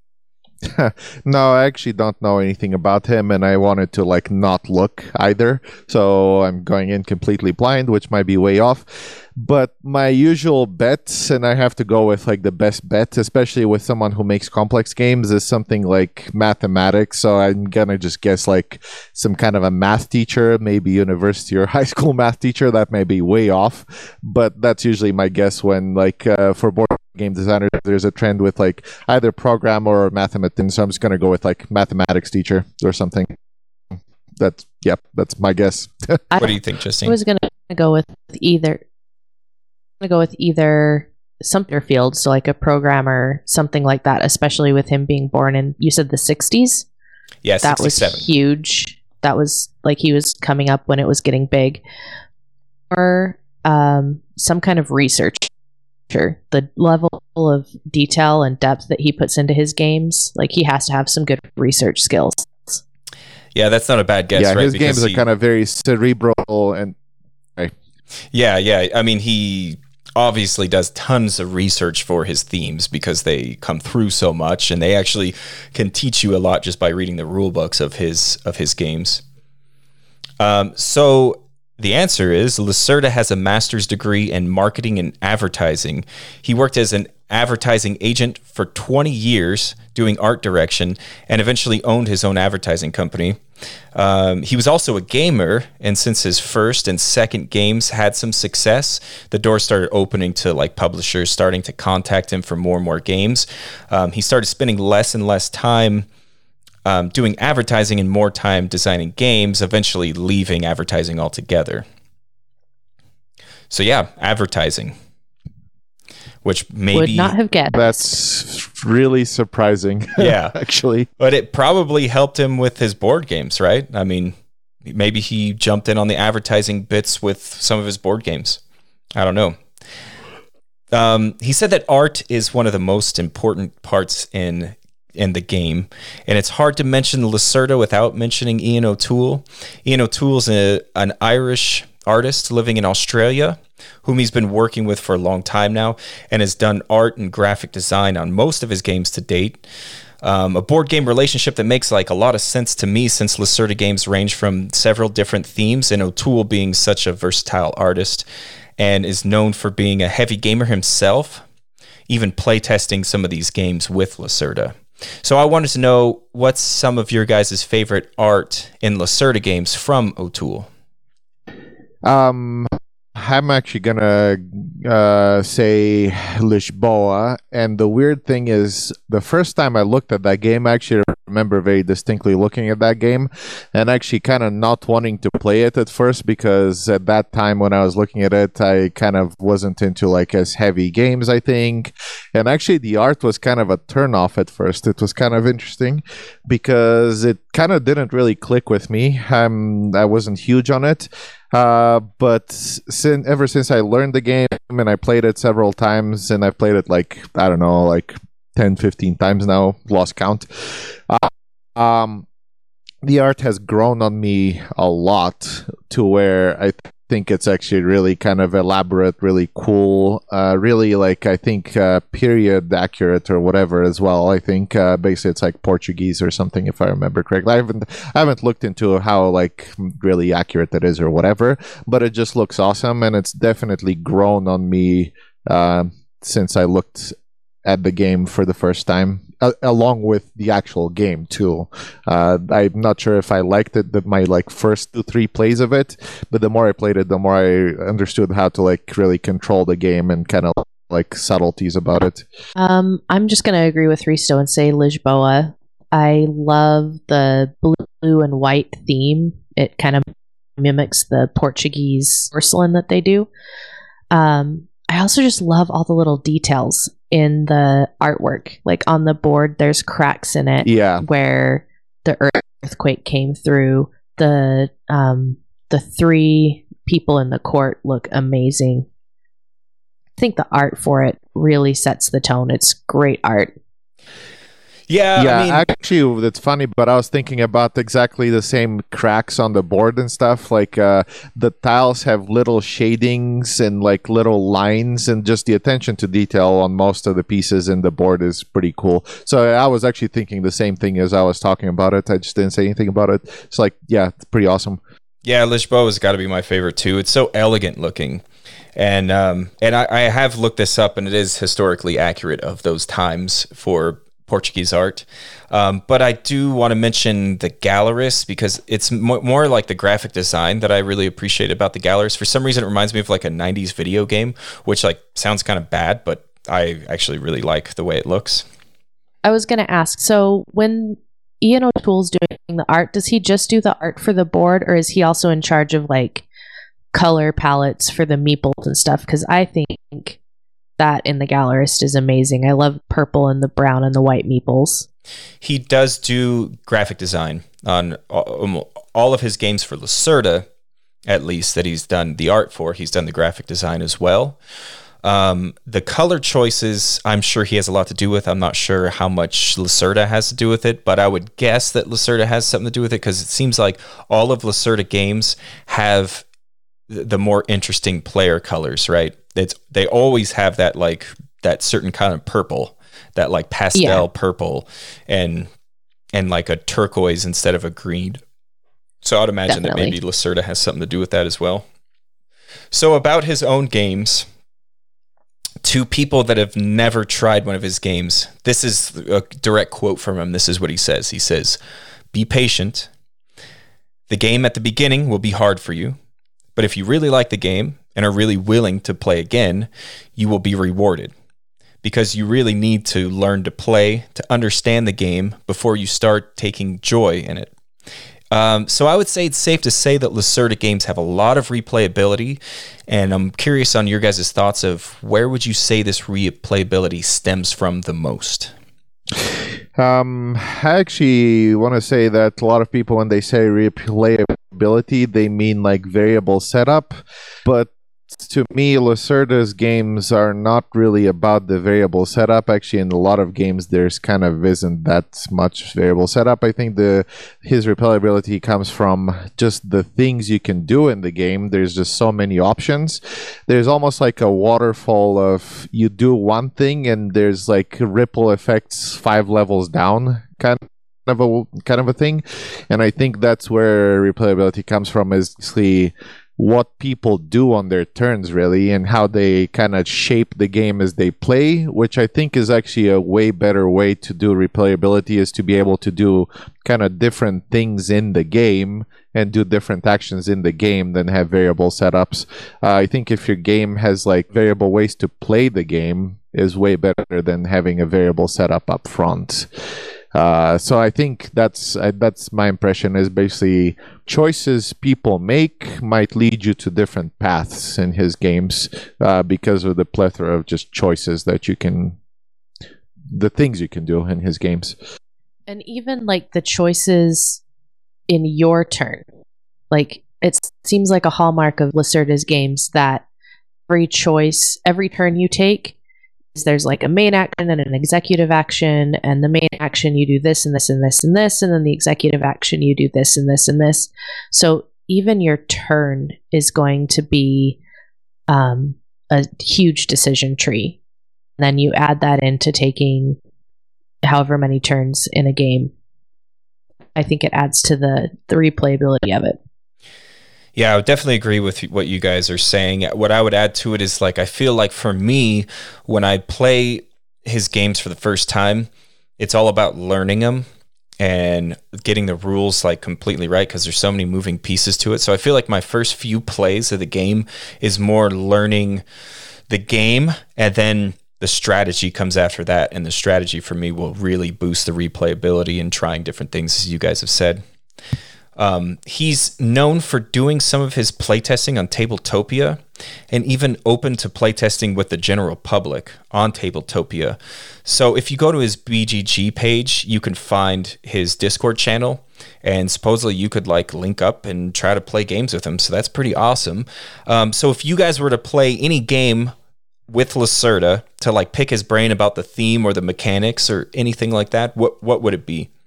No, I actually don't know anything about him, and I wanted to like not look either. So I'm going in completely blind, which might be way off. But my usual bets, and I have to go with like the best bet, especially with someone who makes complex games, is something like mathematics. So I'm gonna just guess like some kind of a math teacher, maybe university or high school math teacher. That may be way off, but that's usually my guess when like uh, for board game designers, there's a trend with like either program or mathematician. So I'm just going to go with like mathematics teacher or something. That's, yep, that's my guess. I, What do you think, I Justine? was going to go with either. I'm going to go with either Sumter Field, so like a programmer, something like that. Especially with him being born in, you said the sixties. Yeah, That was sixty-seven. huge. That was like he was coming up when it was getting big. Or um, some kind of researcher. The level of detail and depth that he puts into his games, like he has to have some good research skills. Yeah, that's not a bad guess, yeah, right? his Because games he- are kind of very cerebral and Yeah, yeah. I mean, he obviously does tons of research for his themes because they come through so much, and they actually can teach you a lot just by reading the rule books of his of his games. Um, so the answer is Lacerda has a master's degree in marketing and advertising. He worked as an advertising agent for twenty years doing art direction and eventually owned his own advertising company. Um, he was also a gamer, and since his first and second games had some success, the doors started opening to like publishers starting to contact him for more and more games. Um, he started spending less and less time um, doing advertising and more time designing games, eventually leaving advertising altogether. So yeah, advertising. Which maybe Would not have guessed. that's really surprising. Yeah. actually. But it probably helped him with his board games, right? I mean, maybe he jumped in on the advertising bits with some of his board games. I don't know. Um, he said that art is one of the most important parts in in the game, and it's hard to mention Lacerda without mentioning Ian O'Toole. Ian O'Toole's a, an Irish artist living in Australia, whom he's been working with for a long time now, and has done art and graphic design on most of his games to date. Um, a board game relationship that makes like a lot of sense to me, since Lacerda games range from several different themes, and O'Toole being such a versatile artist and is known for being a heavy gamer himself, even playtesting some of these games with Lacerda. So I wanted to know, what's some of your guys' favorite art in Lacerda games from O'Toole? Um, I'm actually gonna uh, say Lisboa, and the weird thing is, the first time I looked at that game, I actually remember very distinctly looking at that game, and actually kind of not wanting to play it at first, because at that time when I was looking at it, I kind of wasn't into like as heavy games, I think, and actually the art was kind of a turnoff at first. It was kind of interesting because it kind of didn't really click with me. Um, I wasn't huge on it. Uh, but since ever since I learned the game and I played it several times, and I've played it like, I don't know, like ten, fifteen times now, lost count. Uh, um, the art has grown on me a lot to where I th- think it's actually really kind of elaborate, really cool, uh, really like, I think, uh, period accurate or whatever as well. I think uh, basically it's like Portuguese or something, if I remember correctly. I haven't, I haven't looked into how like really accurate that is or whatever, but it just looks awesome, and it's definitely grown on me uh, since I looked at the game for the first time, uh, along with the actual game too. Uh, I'm not sure if I liked it, the, my like first two, three plays of it, but the more I played it, the more I understood how to like really control the game and kind of like subtleties about it. Um, I'm just going to agree with Risto and say Lisboa. I love the blue and white theme. It kind of mimics the Portuguese porcelain that they do. Um, I also just love all the little details in the artwork. Like on the board, there's cracks in it Yeah. where the earthquake came through. The um, the three people in the court look amazing. I think the art for it really sets the tone. It's great art. Yeah, yeah, I mean, actually, it's funny, but I was thinking about exactly the same cracks on the board and stuff. Like uh, the tiles have little shadings and like little lines, and just the attention to detail on most of the pieces in the board is pretty cool. So I was actually thinking the same thing as I was talking about it. I just didn't say anything about it. It's like, yeah, it's pretty awesome. yeah, Lisboa has got to be my favorite too. It's so elegant looking. And um, and I, I have looked this up, and it is historically accurate of those times for Portuguese art. Um, but I do want to mention the Galleries, because it's mo- more like the graphic design that I really appreciate about the Galleries. For some reason, it reminds me of like a nineties video game, which like sounds kind of bad, but I actually really like the way it looks. I was going to ask, so when Ian O'Toole's doing the art, does he just do the art for the board, or is he also in charge of like color palettes for the meeples and stuff? Because I think that in the Gallerist is amazing. I love purple and the brown and the white meeples. He does do graphic design on all, all of his games for Lacerda, at least, that he's done the art for. He's done the graphic design as well. Um, the color choices, I'm sure he has a lot to do with. I'm not sure how much Lacerda has to do with it, but I would guess that Lacerda has something to do with it, because it seems like all of Lacerda games have the more interesting player colors, right? It's they always have that like that certain kind of purple, that like pastel yeah. purple, and and like a turquoise instead of a green. So I'd imagine Definitely. that maybe Lacerda has something to do with that as well. So about his own games, to people that have never tried one of his games, this is a direct quote from him. This is what he says. He says, "Be patient. The game at the beginning will be hard for you, but if you really like the game and are really willing to play again, you will be rewarded, because you really need to learn to play, to understand the game before you start taking joy in it." Um, so I would say it's safe to say that Lacerda games have a lot of replayability, and I'm curious on your guys' thoughts of where would you say this replayability stems from the most? Um, I actually want to say that a lot of people, when they say replayability, they mean like variable setup, but to me, Lacerda's games are not really about the variable setup. Actually, in a lot of games, there's kind of isn't that much variable setup. I think the his replayability comes from just the things you can do in the game. There's just so many options. There's almost like a waterfall of you do one thing and there's like ripple effects five levels down, kind of a kind of a thing. And I think that's where replayability comes from, is basically what people do on their turns, really, and how they kind of shape the game as they play, which I think is actually a way better way to do replayability, is to be able to do kind of different things in the game and do different actions in the game than have variable setups. Uh, I think if your game has like variable ways to play the game, is way better than having a variable setup up front. Uh, so I think that's uh, that's my impression, is basically choices people make might lead you to different paths in his games uh, because of the plethora of just choices that you can, the things you can do in his games. And even like the choices in your turn, like it seems like a hallmark of Lacerda's games that every choice, every turn you take, there's like a main action and an executive action, and the main action you do this and this and this and this, and then the executive action you do this and this and this. So even your turn is going to be um, a huge decision tree. And then you add that into taking however many turns in a game. I think it adds to the, the replayability of it. Yeah, I would definitely agree with what you guys are saying. What I would add to it is, like, I feel like for me, when I play his games for the first time, it's all about learning them and getting the rules like completely right, because there's so many moving pieces to it. So I feel like my first few plays of the game is more learning the game, and then the strategy comes after that. And the strategy for me will really boost the replayability and trying different things, as you guys have said. Um, he's known for doing some of his playtesting on Tabletopia, and even open to playtesting with the general public on Tabletopia. So if you go to his B G G page, you can find his Discord channel, and supposedly you could like link up and try to play games with him. So that's pretty awesome. Um, so if you guys were to play any game with Lacerda, to like pick his brain about the theme or the mechanics or anything like that, what what would it be?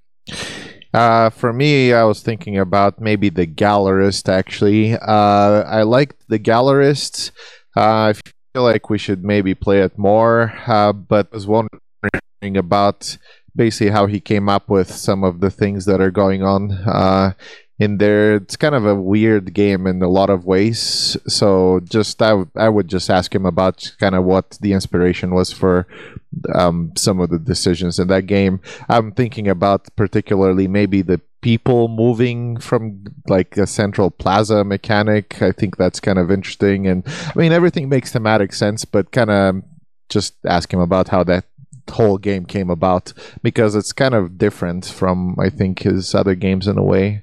Uh, for me, I was thinking about maybe the Gallerist, actually. Uh, I liked the Gallerist. Uh, I feel like we should maybe play it more, uh, but I was wondering about basically how he came up with some of the things that are going on uh, in there. It's kind of a weird game in a lot of ways, so just I, w- I would just ask him about kind of what the inspiration was for um, some of the decisions in that game. I'm thinking about particularly maybe the people moving from like a central plaza mechanic. I think that's kind of interesting, and I mean everything makes thematic sense, but kind of just ask him about how that whole game came about, because it's kind of different from, I think, his other games in a way.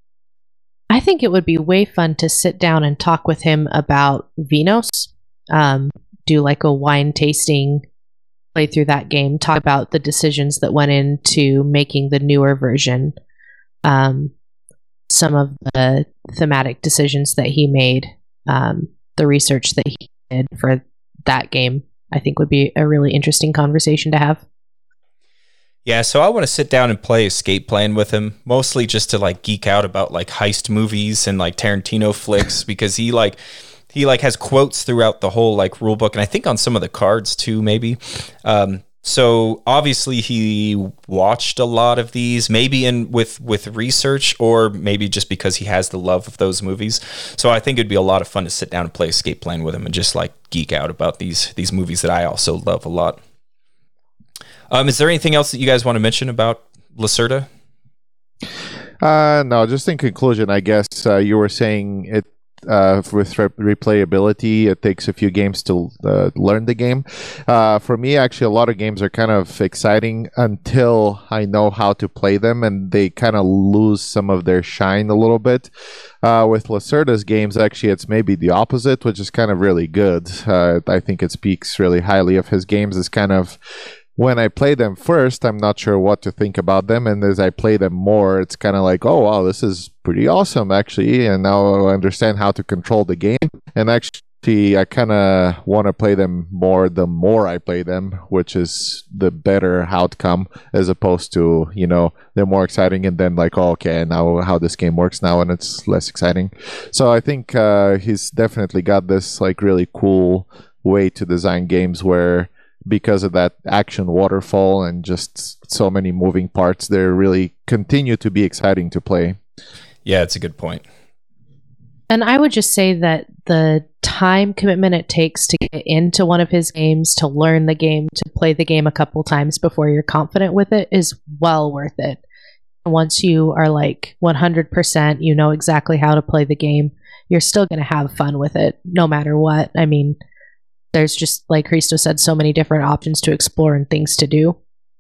I think it would be way fun to sit down and talk with him about Vinos, um, do like a wine tasting, play through that game, talk about the decisions that went into making the newer version, um, some of the thematic decisions that he made, um, the research that he did for that game. I think would be a really interesting conversation to have. Yeah, so I want to sit down and play Escape Plan with him, mostly just to like geek out about like heist movies and like Tarantino flicks, because he like he like has quotes throughout the whole like rule book, and I think on some of the cards too, maybe. Um, so obviously he watched a lot of these, maybe in with with research, or maybe just because he has the love of those movies. So I think it'd be a lot of fun to sit down and play Escape Plan with him and just like geek out about these these movies that I also love a lot. Um, is there anything else that you guys want to mention about Lacerda? Uh, no, just in conclusion, I guess uh, you were saying it uh, with re- replayability, it takes a few games to uh, learn the game. Uh, for me, actually, a lot of games are kind of exciting until I know how to play them, and they kind of lose some of their shine a little bit. Uh, with Lacerda's games, actually, it's maybe the opposite, which is kind of really good. Uh, I think it speaks really highly of his games. It's kind of, when I play them first, I'm not sure what to think about them, and as I play them more, it's kind of like, oh wow, this is pretty awesome actually, and now I understand how to control the game. And actually, I kind of want to play them more the more I play them, which is the better outcome, as opposed to, you know, they're more exciting and then like, oh, okay, now how this game works now, and it's less exciting. So I think uh, he's definitely got this like really cool way to design games where, because of that action waterfall and just so many moving parts, they really continue to be exciting to play. Yeah, it's a good point. And I would just say that the time commitment it takes to get into one of his games, to learn the game, to play the game a couple times before you're confident with it is well worth it. Once you are like one hundred percent, you know exactly how to play the game, you're still going to have fun with it no matter what. I mean, there's just, like Christo said, so many different options to explore and things to do.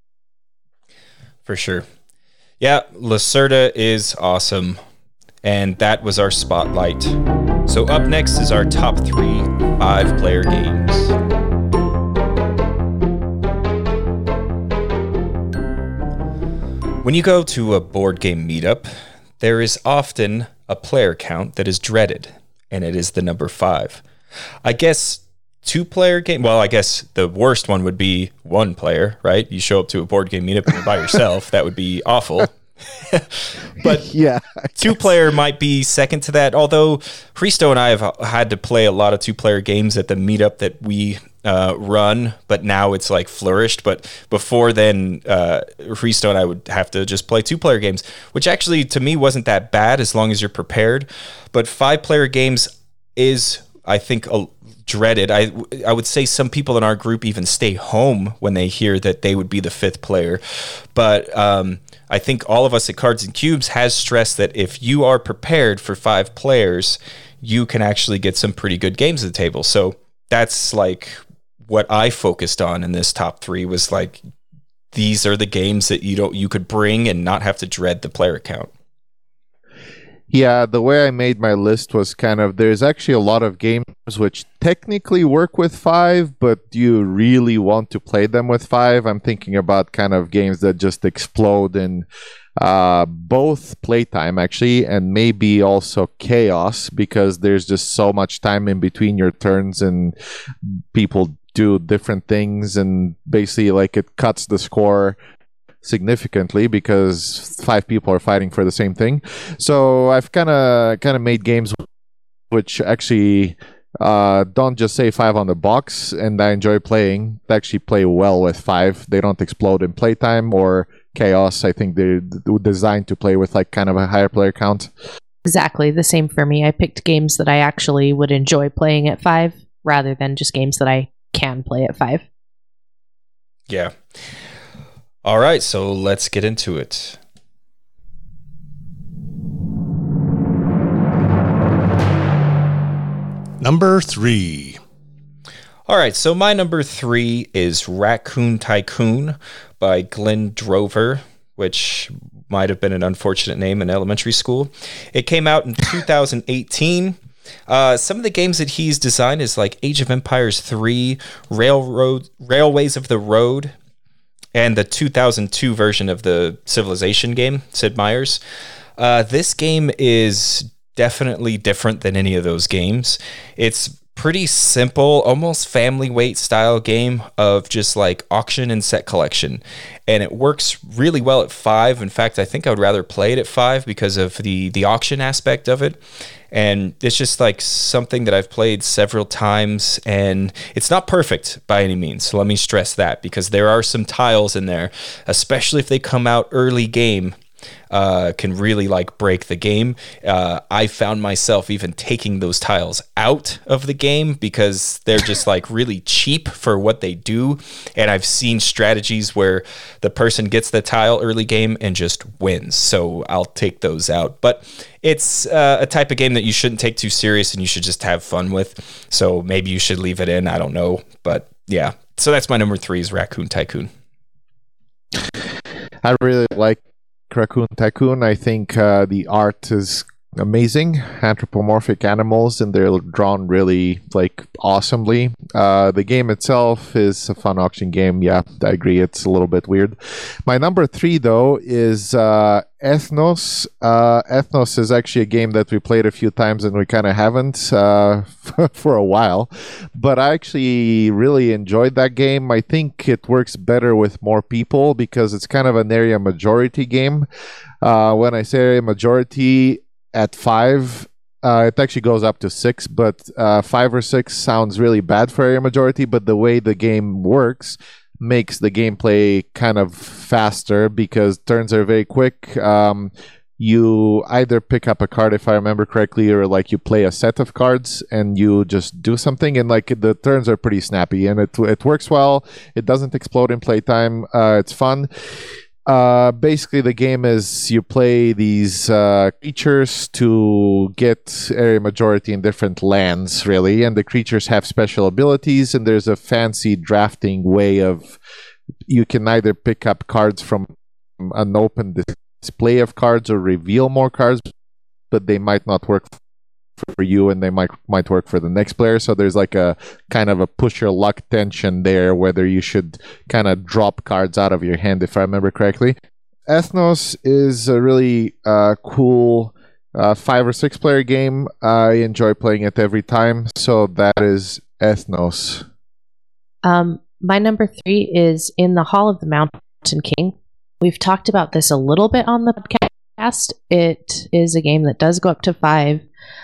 For sure. Yeah, Lacerda is awesome. And that was our spotlight. So up next is our top three five-player games. When you go to a board game meetup, there is often a player count that is dreaded, and it is the number five. I guess two-player game, well, I guess the worst one would be one player, right? You show up to a board game meetup and you're by yourself. That would be awful. But yeah, two-player might be second to that, although Christo and I have had to play a lot of two-player games at the meetup that we uh, run, but now it's like flourished. But before then, uh, Christo and I would have to just play two-player games, which actually to me wasn't that bad as long as you're prepared. But five-player games is, I think, a dreaded. I I would say some people in our group even stay home when they hear that they would be the fifth player. But um, I think all of us at Cards and Cubes has stressed that if you are prepared for five players, you can actually get some pretty good games at the table. So that's like what I focused on in this top three, was like, these are the games that you don't you could bring and not have to dread the player count. Yeah, the way I made my list was kind of, there's actually a lot of games which technically work with five, but do you really want to play them with five? I'm thinking about kind of games that just explode in uh, both playtime, actually, and maybe also chaos, because there's just so much time in between your turns and people do different things, and basically like it cuts the score significantly because five people are fighting for the same thing. So I've kind of kind of made games which actually uh, don't just say five on the box, and I enjoy playing. They actually play well with five. They don't explode in playtime or chaos. I think they're designed to play with like kind of a higher player count. Exactly the same for me. I picked games that I actually would enjoy playing at five rather than just games that I can play at five. Yeah. All right, so let's get into it. Number three. All right, so my number three is Raccoon Tycoon by Glenn Drover, which might have been an unfortunate name in elementary school. It came out in two thousand eighteen. Uh, some of the games that he's designed is like Age of Empires three, Railroad, Railways of the Road, and the two thousand two version of the Civilization game, Sid Meier's. Uh, this game is definitely different than any of those games. It's pretty simple, almost family weight style game of just like auction and set collection. And it works really well at five. In fact, I think I would rather play it at five because of the, the auction aspect of it. And it's just like something that I've played several times, and it's not perfect by any means. So let me stress that, because there are some tiles in there, especially if they come out early game, uh, can really like break the game. Uh, I found myself even taking those tiles out of the game because they're just like really cheap for what they do. And I've seen strategies where the person gets the tile early game and just wins. So I'll take those out. But it's uh, a type of game that you shouldn't take too serious and you should just have fun with. So maybe you should leave it in. I don't know. But yeah. So that's my number three is Raccoon Tycoon. I really like Raccoon Tycoon. I think uh, the art is amazing. Anthropomorphic animals, and they're drawn really like awesomely. Uh, the game itself is a fun auction game. Yeah, I agree. It's a little bit weird. My number three, though, is uh, Ethnos. Uh, Ethnos is actually a game that we played a few times and we kind of haven't uh, for a while. But I actually really enjoyed that game. I think it works better with more people because it's kind of an area majority game. Uh, when I say area majority, at five, uh, it actually goes up to six, but uh, five or six sounds really bad for area majority, but the way the game works makes the gameplay kind of faster because turns are very quick. Um, you either pick up a card, if I remember correctly, or like you play a set of cards and you just do something, and like the turns are pretty snappy, and it it works well. It doesn't explode in playtime. Uh, it's fun. Uh, basically, the game is you play these uh, creatures to get area majority in different lands, really, and the creatures have special abilities, and there's a fancy drafting way of you can either pick up cards from an open display of cards or reveal more cards, but they might not work for you and they might might work for the next player. So there's like a kind of a push your luck tension there, whether you should kind of drop cards out of your hand, if I remember correctly. Ethnos is a really uh, cool uh, five or six player game. I enjoy playing it every time. So that is Ethnos. Um, my number three is In the Hall of the Mountain King. We've talked about this a little bit on the podcast. It is a game that does go up to five.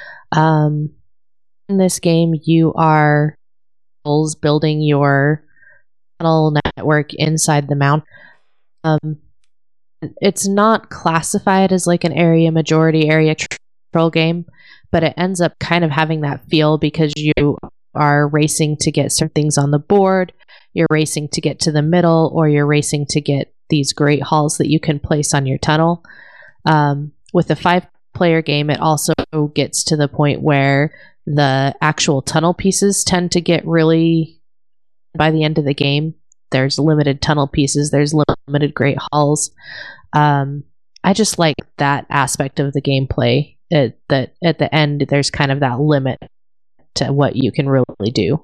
Um, in this game, you are building your tunnel network inside the mountain. Um, it's not classified as like an area majority area control game, but it ends up kind of having that feel because you are racing to get certain things on the board, you're racing to get to the middle, or you're racing to get these great halls that you can place on your tunnel. Um, with a five player game, it also gets to the point where the actual tunnel pieces tend to get really, by the end of the game, there's limited tunnel pieces, there's limited great halls. Um, I just like that aspect of the gameplay, it, that at the end there's kind of that limit to what you can really do.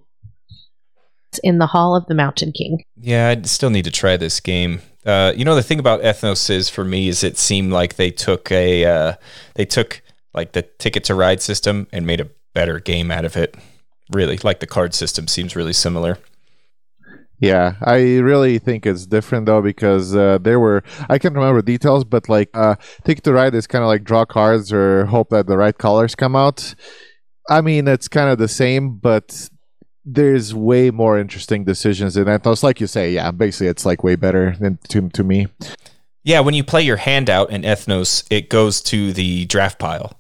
It's In the Hall of the Mountain King. Yeah, I still need to try this game. Uh, you know, the thing about Ethnos is, for me, is it seemed like they took a uh, they took like the Ticket to Ride system and made a better game out of it. Really, like the card system seems really similar. Yeah, I really think it's different though because uh, there were I can't remember details, but like uh, Ticket to Ride is kind of like draw cards or hope that the right colors come out. I mean, it's kind of the same, but there's way more interesting decisions in Ethnos. Like you say, yeah, basically it's like way better than to, to me. Yeah, when you play your hand out in Ethnos, it goes to the draft pile.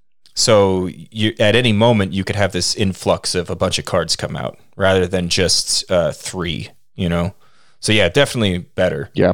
So you, at any moment, you could have this influx of a bunch of cards come out rather than just uh, three, you know? So yeah, definitely better. Yeah.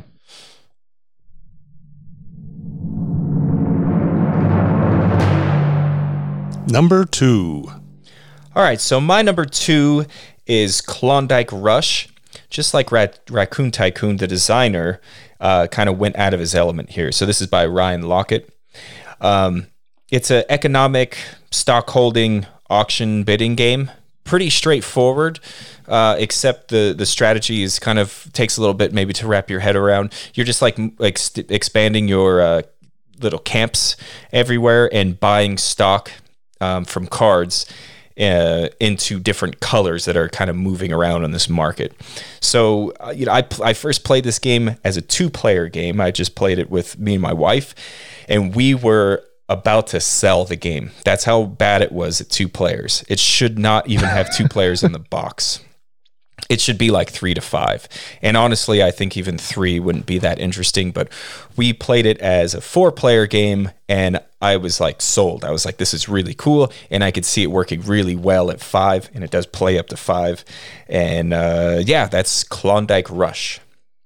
Number two. All right, so my number two is Klondike Rush. Just like Rat- Raccoon Tycoon, the designer uh, kind of went out of his element here. So this is by Ryan Lockett. Um, it's an economic stock holding auction bidding game. Pretty straightforward, uh, except the the strategy is kind of takes a little bit maybe to wrap your head around. You're just like like st- expanding your uh, little camps everywhere and buying stock um, from cards uh, into different colors that are kind of moving around on this market. So uh, you know, I I first played this game as a two player game. I just played it with me and my wife, and we were about to sell the game. That's how bad it was at two players. It should not even have two players in the box. It should be like three to five. And honestly, I think even three wouldn't be that interesting, but we played it as a four player game and I was like sold. I was like, this is really cool. And I could see it working really well at five, and it does play up to five. And uh, yeah, that's Klondike Rush.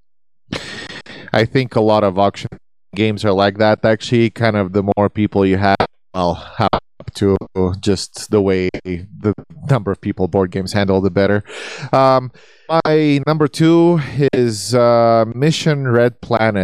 I think a lot of auction games are like that. Actually, kind of the more people you have, well, have to just the way the number of people board games handle, the better. Um, my number two is uh, Mission Red Planet,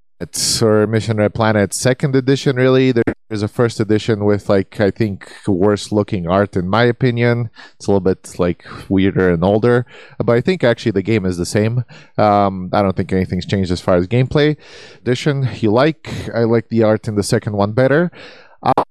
or Mission Red Planet second edition. Really, there's a first edition with like I think worse looking art in my opinion. It's a little bit like weirder and older, but I think actually the game is the same. Um, I don't think anything's changed as far as gameplay. Edition you like? I like the art in the second one better. Uh,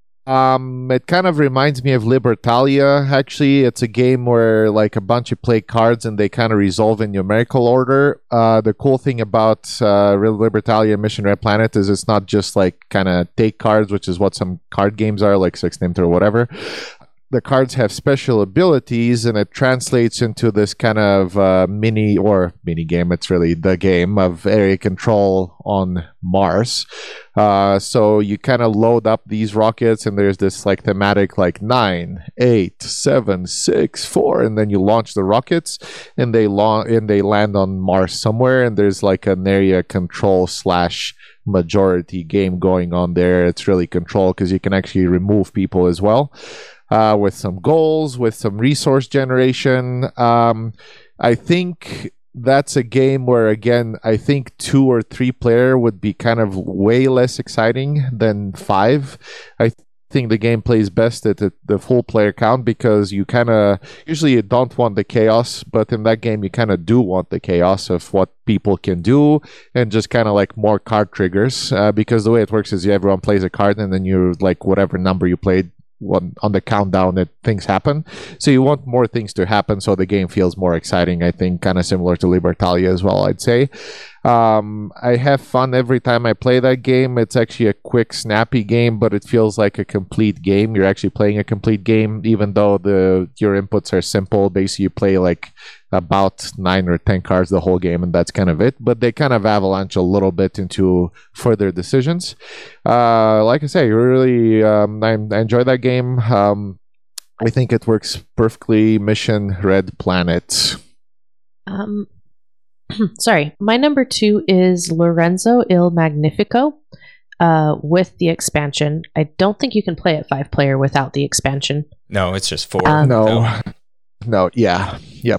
Um, it kind of reminds me of Libertalia. Actually, it's a game where like a bunch of play cards and they kind of resolve in numerical order. Uh, the cool thing about uh, Libertalia Mission Red Planet is it's not just like kind of take cards, which is what some card games are, like Six Named or whatever. The cards have special abilities, and it translates into this kind of uh, mini or mini game. It's really the game of area control on Mars. Uh, so you kind of load up these rockets, and there's this like thematic like nine, eight, seven, six, four, and then you launch the rockets, and they la- and they land on Mars somewhere, and there's like an area control slash majority game going on there. It's really control because you can actually remove people as well. Uh, with some goals, with some resource generation. Um, I think that's a game where, again, I think two or three player would be kind of way less exciting than five. I th- think the game plays best at the, the full player count because you kind of, usually you don't want the chaos, but in that game you kind of do want the chaos of what people can do and just kind of like more card triggers uh, because the way it works is everyone plays a card and then you like whatever number you played One, on the countdown that things happen. So you want more things to happen so the game feels more exciting. I think kind of similar to Libertalia as well, I'd say. Um, I have fun every time I play that game. It's actually a quick, snappy game, but it feels like a complete game. You're actually playing a complete game, even though the your inputs are simple. Basically, you play like about nine or ten cards the whole game, and that's kind of it. But they kind of avalanche a little bit into further decisions. Uh, like I say, really, um, I, I enjoy that game. Um, I think it works perfectly. Mission Red Planet. Um, sorry, my number two is Lorenzo Il Magnifico. Uh, with the expansion, I don't think you can play it five player without the expansion. No, it's just four. Um, No, no. no, yeah, yep.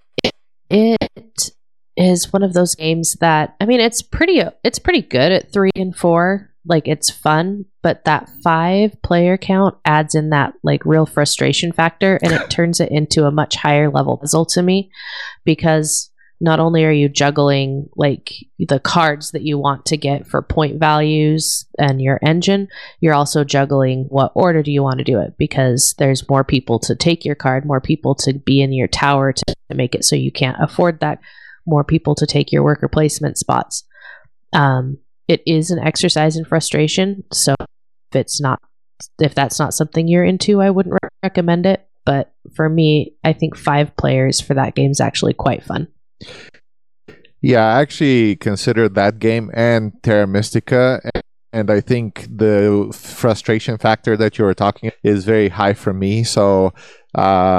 It is one of those games that, I mean, it's pretty it's pretty good at three and four. Like, it's fun, but that five player count adds in that like real frustration factor, and it turns it into a much higher level puzzle to me, because not only are you juggling like the cards that you want to get for point values and your engine, you're also juggling what order do you want to do it, because there's more people to take your card, more people to be in your tower to, to make it so you can't afford that, more people to take your worker placement spots. Um, it is an exercise in frustration, so if it's not, if that's not something you're into, I wouldn't re- recommend it. But for me, I think five players for that game is actually quite fun. Yeah, I actually considered that game and Terra Mystica, and I think the frustration factor that you were talking is very high for me. So uh,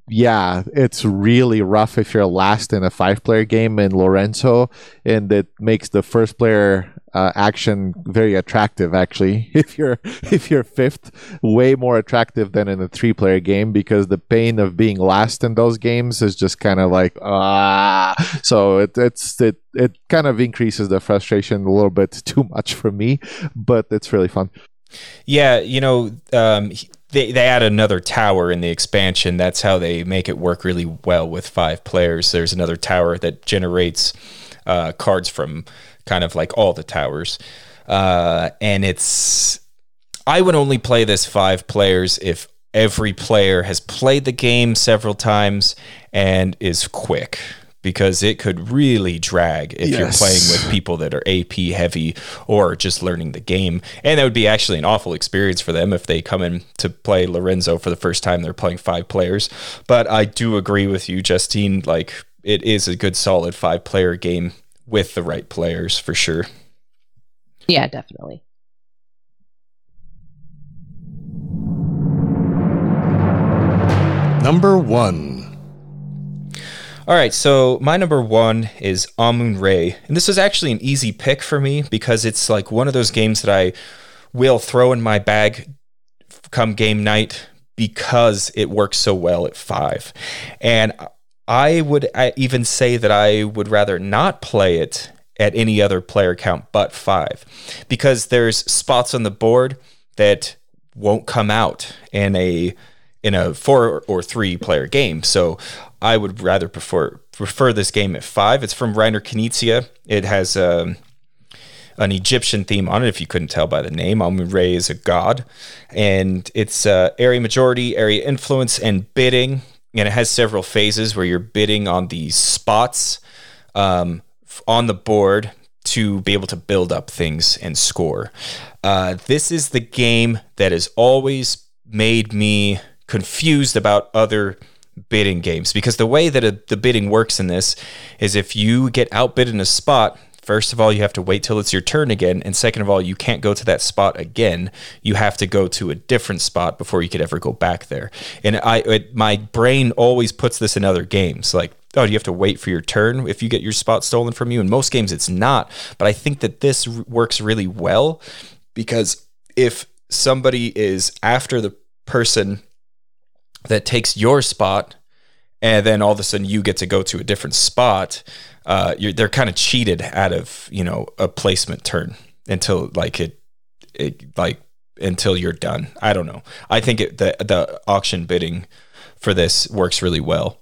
yeah, it's really rough if you're last in a five-player game in Lorenzo, and it makes the first-player uh, action very attractive. Actually, if you're if you're fifth, way more attractive than in a three-player game, because the pain of being last in those games is just kind of like ah. So it it's it it kind of increases the frustration a little bit too much for me, but it's really fun. Yeah, you know. Um, They they add another tower in the expansion. That's how they make it work really well with five players. There's another tower that generates uh, cards from kind of like all the towers. Uh, and it's... I would only play this five players if every player has played the game several times and is quick, because it could really drag if yes. you're playing with people that are A P heavy or just learning the game. And that would be actually an awful experience for them if they come in to play Lorenzo for the first time. They're playing five players. But I do agree with you, Justine. Like, it is a good, solid five-player game with the right players, for sure. Yeah, definitely. Number one. All right, so my number one is Amun-Re, and this is actually an easy pick for me because it's like one of those games that I will throw in my bag come game night because it works so well at five. And I would even say that I would rather not play it at any other player count but five, because there's spots on the board that won't come out in a in a four or three player game. So I would rather prefer prefer this game at five. It's from Reiner Knizia. It has um, an Egyptian theme on it, if you couldn't tell by the name. Amun-Re is a god. And it's uh, area majority, area influence, and bidding. And it has several phases where you're bidding on these spots um, on the board to be able to build up things and score. Uh, this is the game that has always made me confused about other bidding games, because the way that a, the bidding works in this is if you get outbid in a spot, first of all, you have to wait till it's your turn again, and second of all, you can't go to that spot again. You have to go to a different spot before you could ever go back there. And I, it, my brain always puts this in other games, like, oh, you have to wait for your turn if you get your spot stolen from you. In most games, it's not, but I think that this r- works really well, because if somebody is after the person that takes your spot, and then all of a sudden you get to go to a different spot, uh, you're, they're kind of cheated out of, you know, a placement turn until like it, it like until you're done. I don't know. I think it, the the auction bidding for this works really well,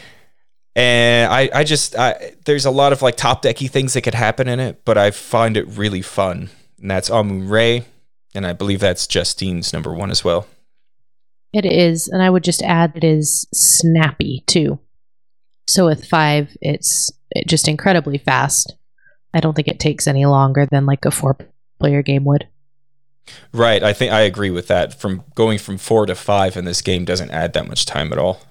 and I I just I, there's a lot of like top decky things that could happen in it, but I find it really fun, and that's Amun-Re, and I believe that's Justine's number one as well. It is, and I would just add it is snappy too. So with five, it's just incredibly fast. I don't think it takes any longer than like a four-player game would. Right, I think I agree with that. From going from four to five in this game doesn't add that much time at all.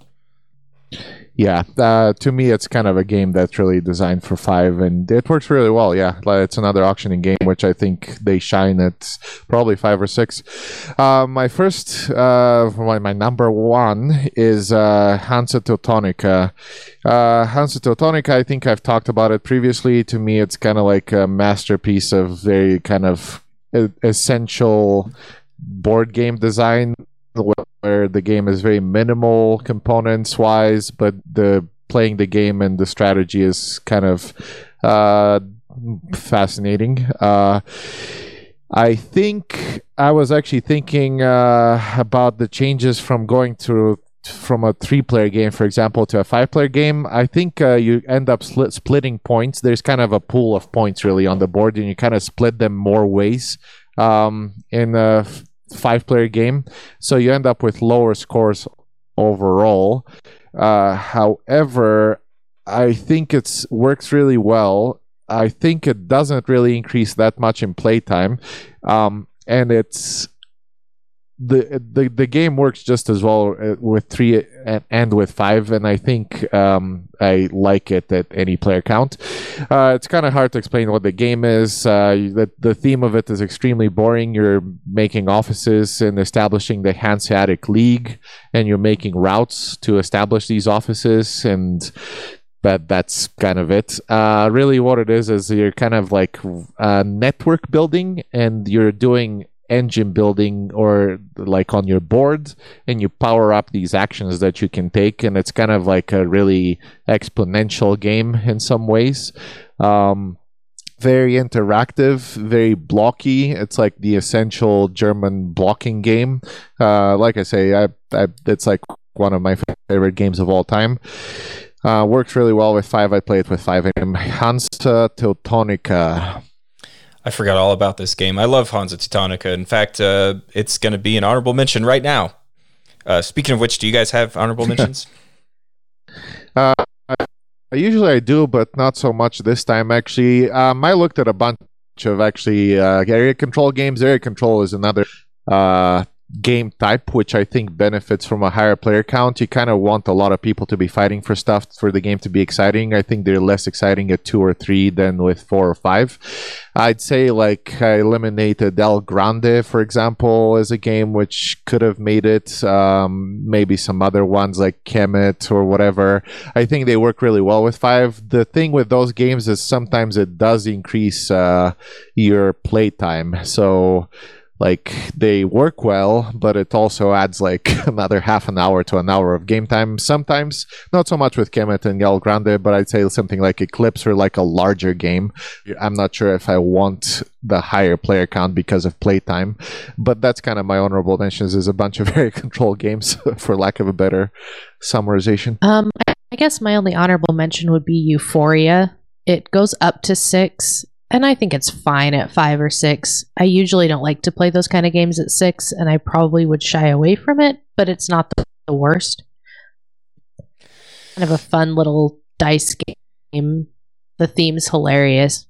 Yeah, uh, to me, it's kind of a game that's really designed for five, and it works really well. Yeah, it's another auctioning game, which I think they shine at probably five or six. Uh, my first, uh, my, my number one is uh, Hansa Teutonica. Uh, Hansa Teutonica, I think I've talked about it previously. To me, it's kind of like a masterpiece of very kind of essential board game design, where the game is very minimal components wise, but the playing the game and the strategy is kind of uh, fascinating. Uh, I think I was actually thinking uh, about the changes from going to from a three-player game, for example, to a five-player game. I think uh, you end up split, splitting points. There's kind of a pool of points really on the board, and you kind of split them more ways um, in a five-player game, so you end up with lower scores overall. Uh, however, I think it works really well. I think it doesn't really increase that much in playtime, um, and it's the, the the game works just as well with three and, and with five, and I think um, I like it at any player count. Uh, it's kind of hard to explain what the game is. Uh, the, the theme of it is extremely boring. You're making offices and establishing the Hanseatic League, and you're making routes to establish these offices, and that that's kind of it. Uh, really what it is is you're kind of like uh, network building, and you're doing engine building or like on your board, and you power up these actions that you can take, and it's kind of like a really exponential game in some ways. Um, very interactive, very blocky. It's like the essential German blocking game. Uh, like I say, I, I, it's like one of my favorite games of all time. Uh, works really well with five. I play it with five. Hansa Teutonica. I forgot all about this game. I love Hansa Teutonica. In fact, uh, it's going to be an honorable mention right now. Uh, speaking of which, do you guys have honorable mentions? uh, usually I do, but not so much this time, actually. Um, I looked at a bunch of actually uh, area control games. Area control is another uh, game type which I think benefits from a higher player count. You kind of want a lot of people to be fighting for stuff for the game to be exciting. I think they're less exciting at two or three than with four or five. I'd say like I eliminated El Grande, for example, as a game which could have made it. Um, maybe some other ones like Kemet or whatever. I think they work really well with five. The thing with those games is sometimes it does increase uh, your play time. So like they work well, but it also adds like another half an hour to an hour of game time. Sometimes, not so much with Kemet and El Grande, but I'd say something like Eclipse or like a larger game. I'm not sure if I want the higher player count because of playtime, but that's kind of my honorable mentions, is a bunch of area control games, for lack of a better summarization. Um, I guess my only honorable mention would be Euphoria. It goes up to six. And I think it's fine at five or six. I usually don't like to play those kind of games at six, and I probably would shy away from it, but it's not the worst. Kind of a fun little dice game. The theme's hilarious.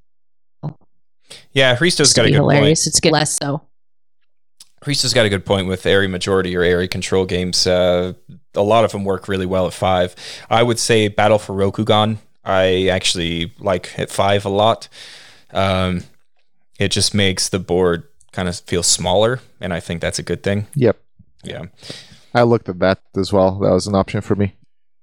Yeah, Hristo's got a good hilarious. point. It's good less so. Hristo's got a good point with area majority or area control games. Uh, a lot of them work really well at five. I would say Battle for Rokugan, I actually like at five a lot. Um, it just makes the board kind of feel smaller, and I think that's a good thing. Yep. Yeah. I looked at that as well. That was an option for me.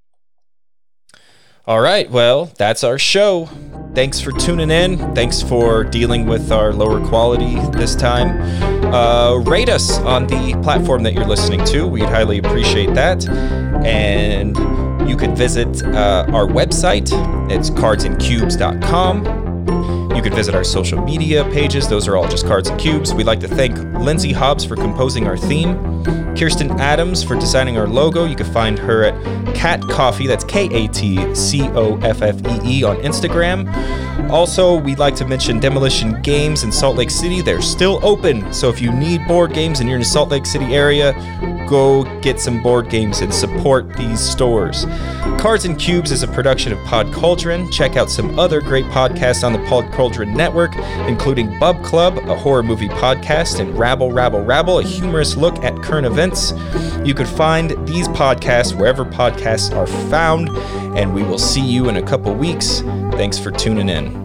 All right. Well, that's our show. Thanks for tuning in. Thanks for dealing with our lower quality this time. Uh, rate us on the platform that you're listening to. We'd highly appreciate that. And you could visit uh, our website. It's cards and cubes dot com. You could visit our social media pages. Those are all just Cards and Cubes. We'd like to thank Lindsay Hobbs for composing our theme, Kirsten Adams for designing our logo. You can find her at Cat Coffee, that's K A T C O F F E E on Instagram. Also, we'd like to mention Demolition Games in Salt Lake City. They're still open, so if you need board games and you're in the Salt Lake City area, go get some board games and support these stores. Cards and Cubes is a production of Pod Cauldron. Check out some other great podcasts on the Pod Cauldron Network, including Bub Club, a horror movie podcast, and Rabble Rabble Rabble, a humorous look at current events. You could find these podcasts wherever podcasts are found, and we will see you in a couple weeks. Thanks for tuning in.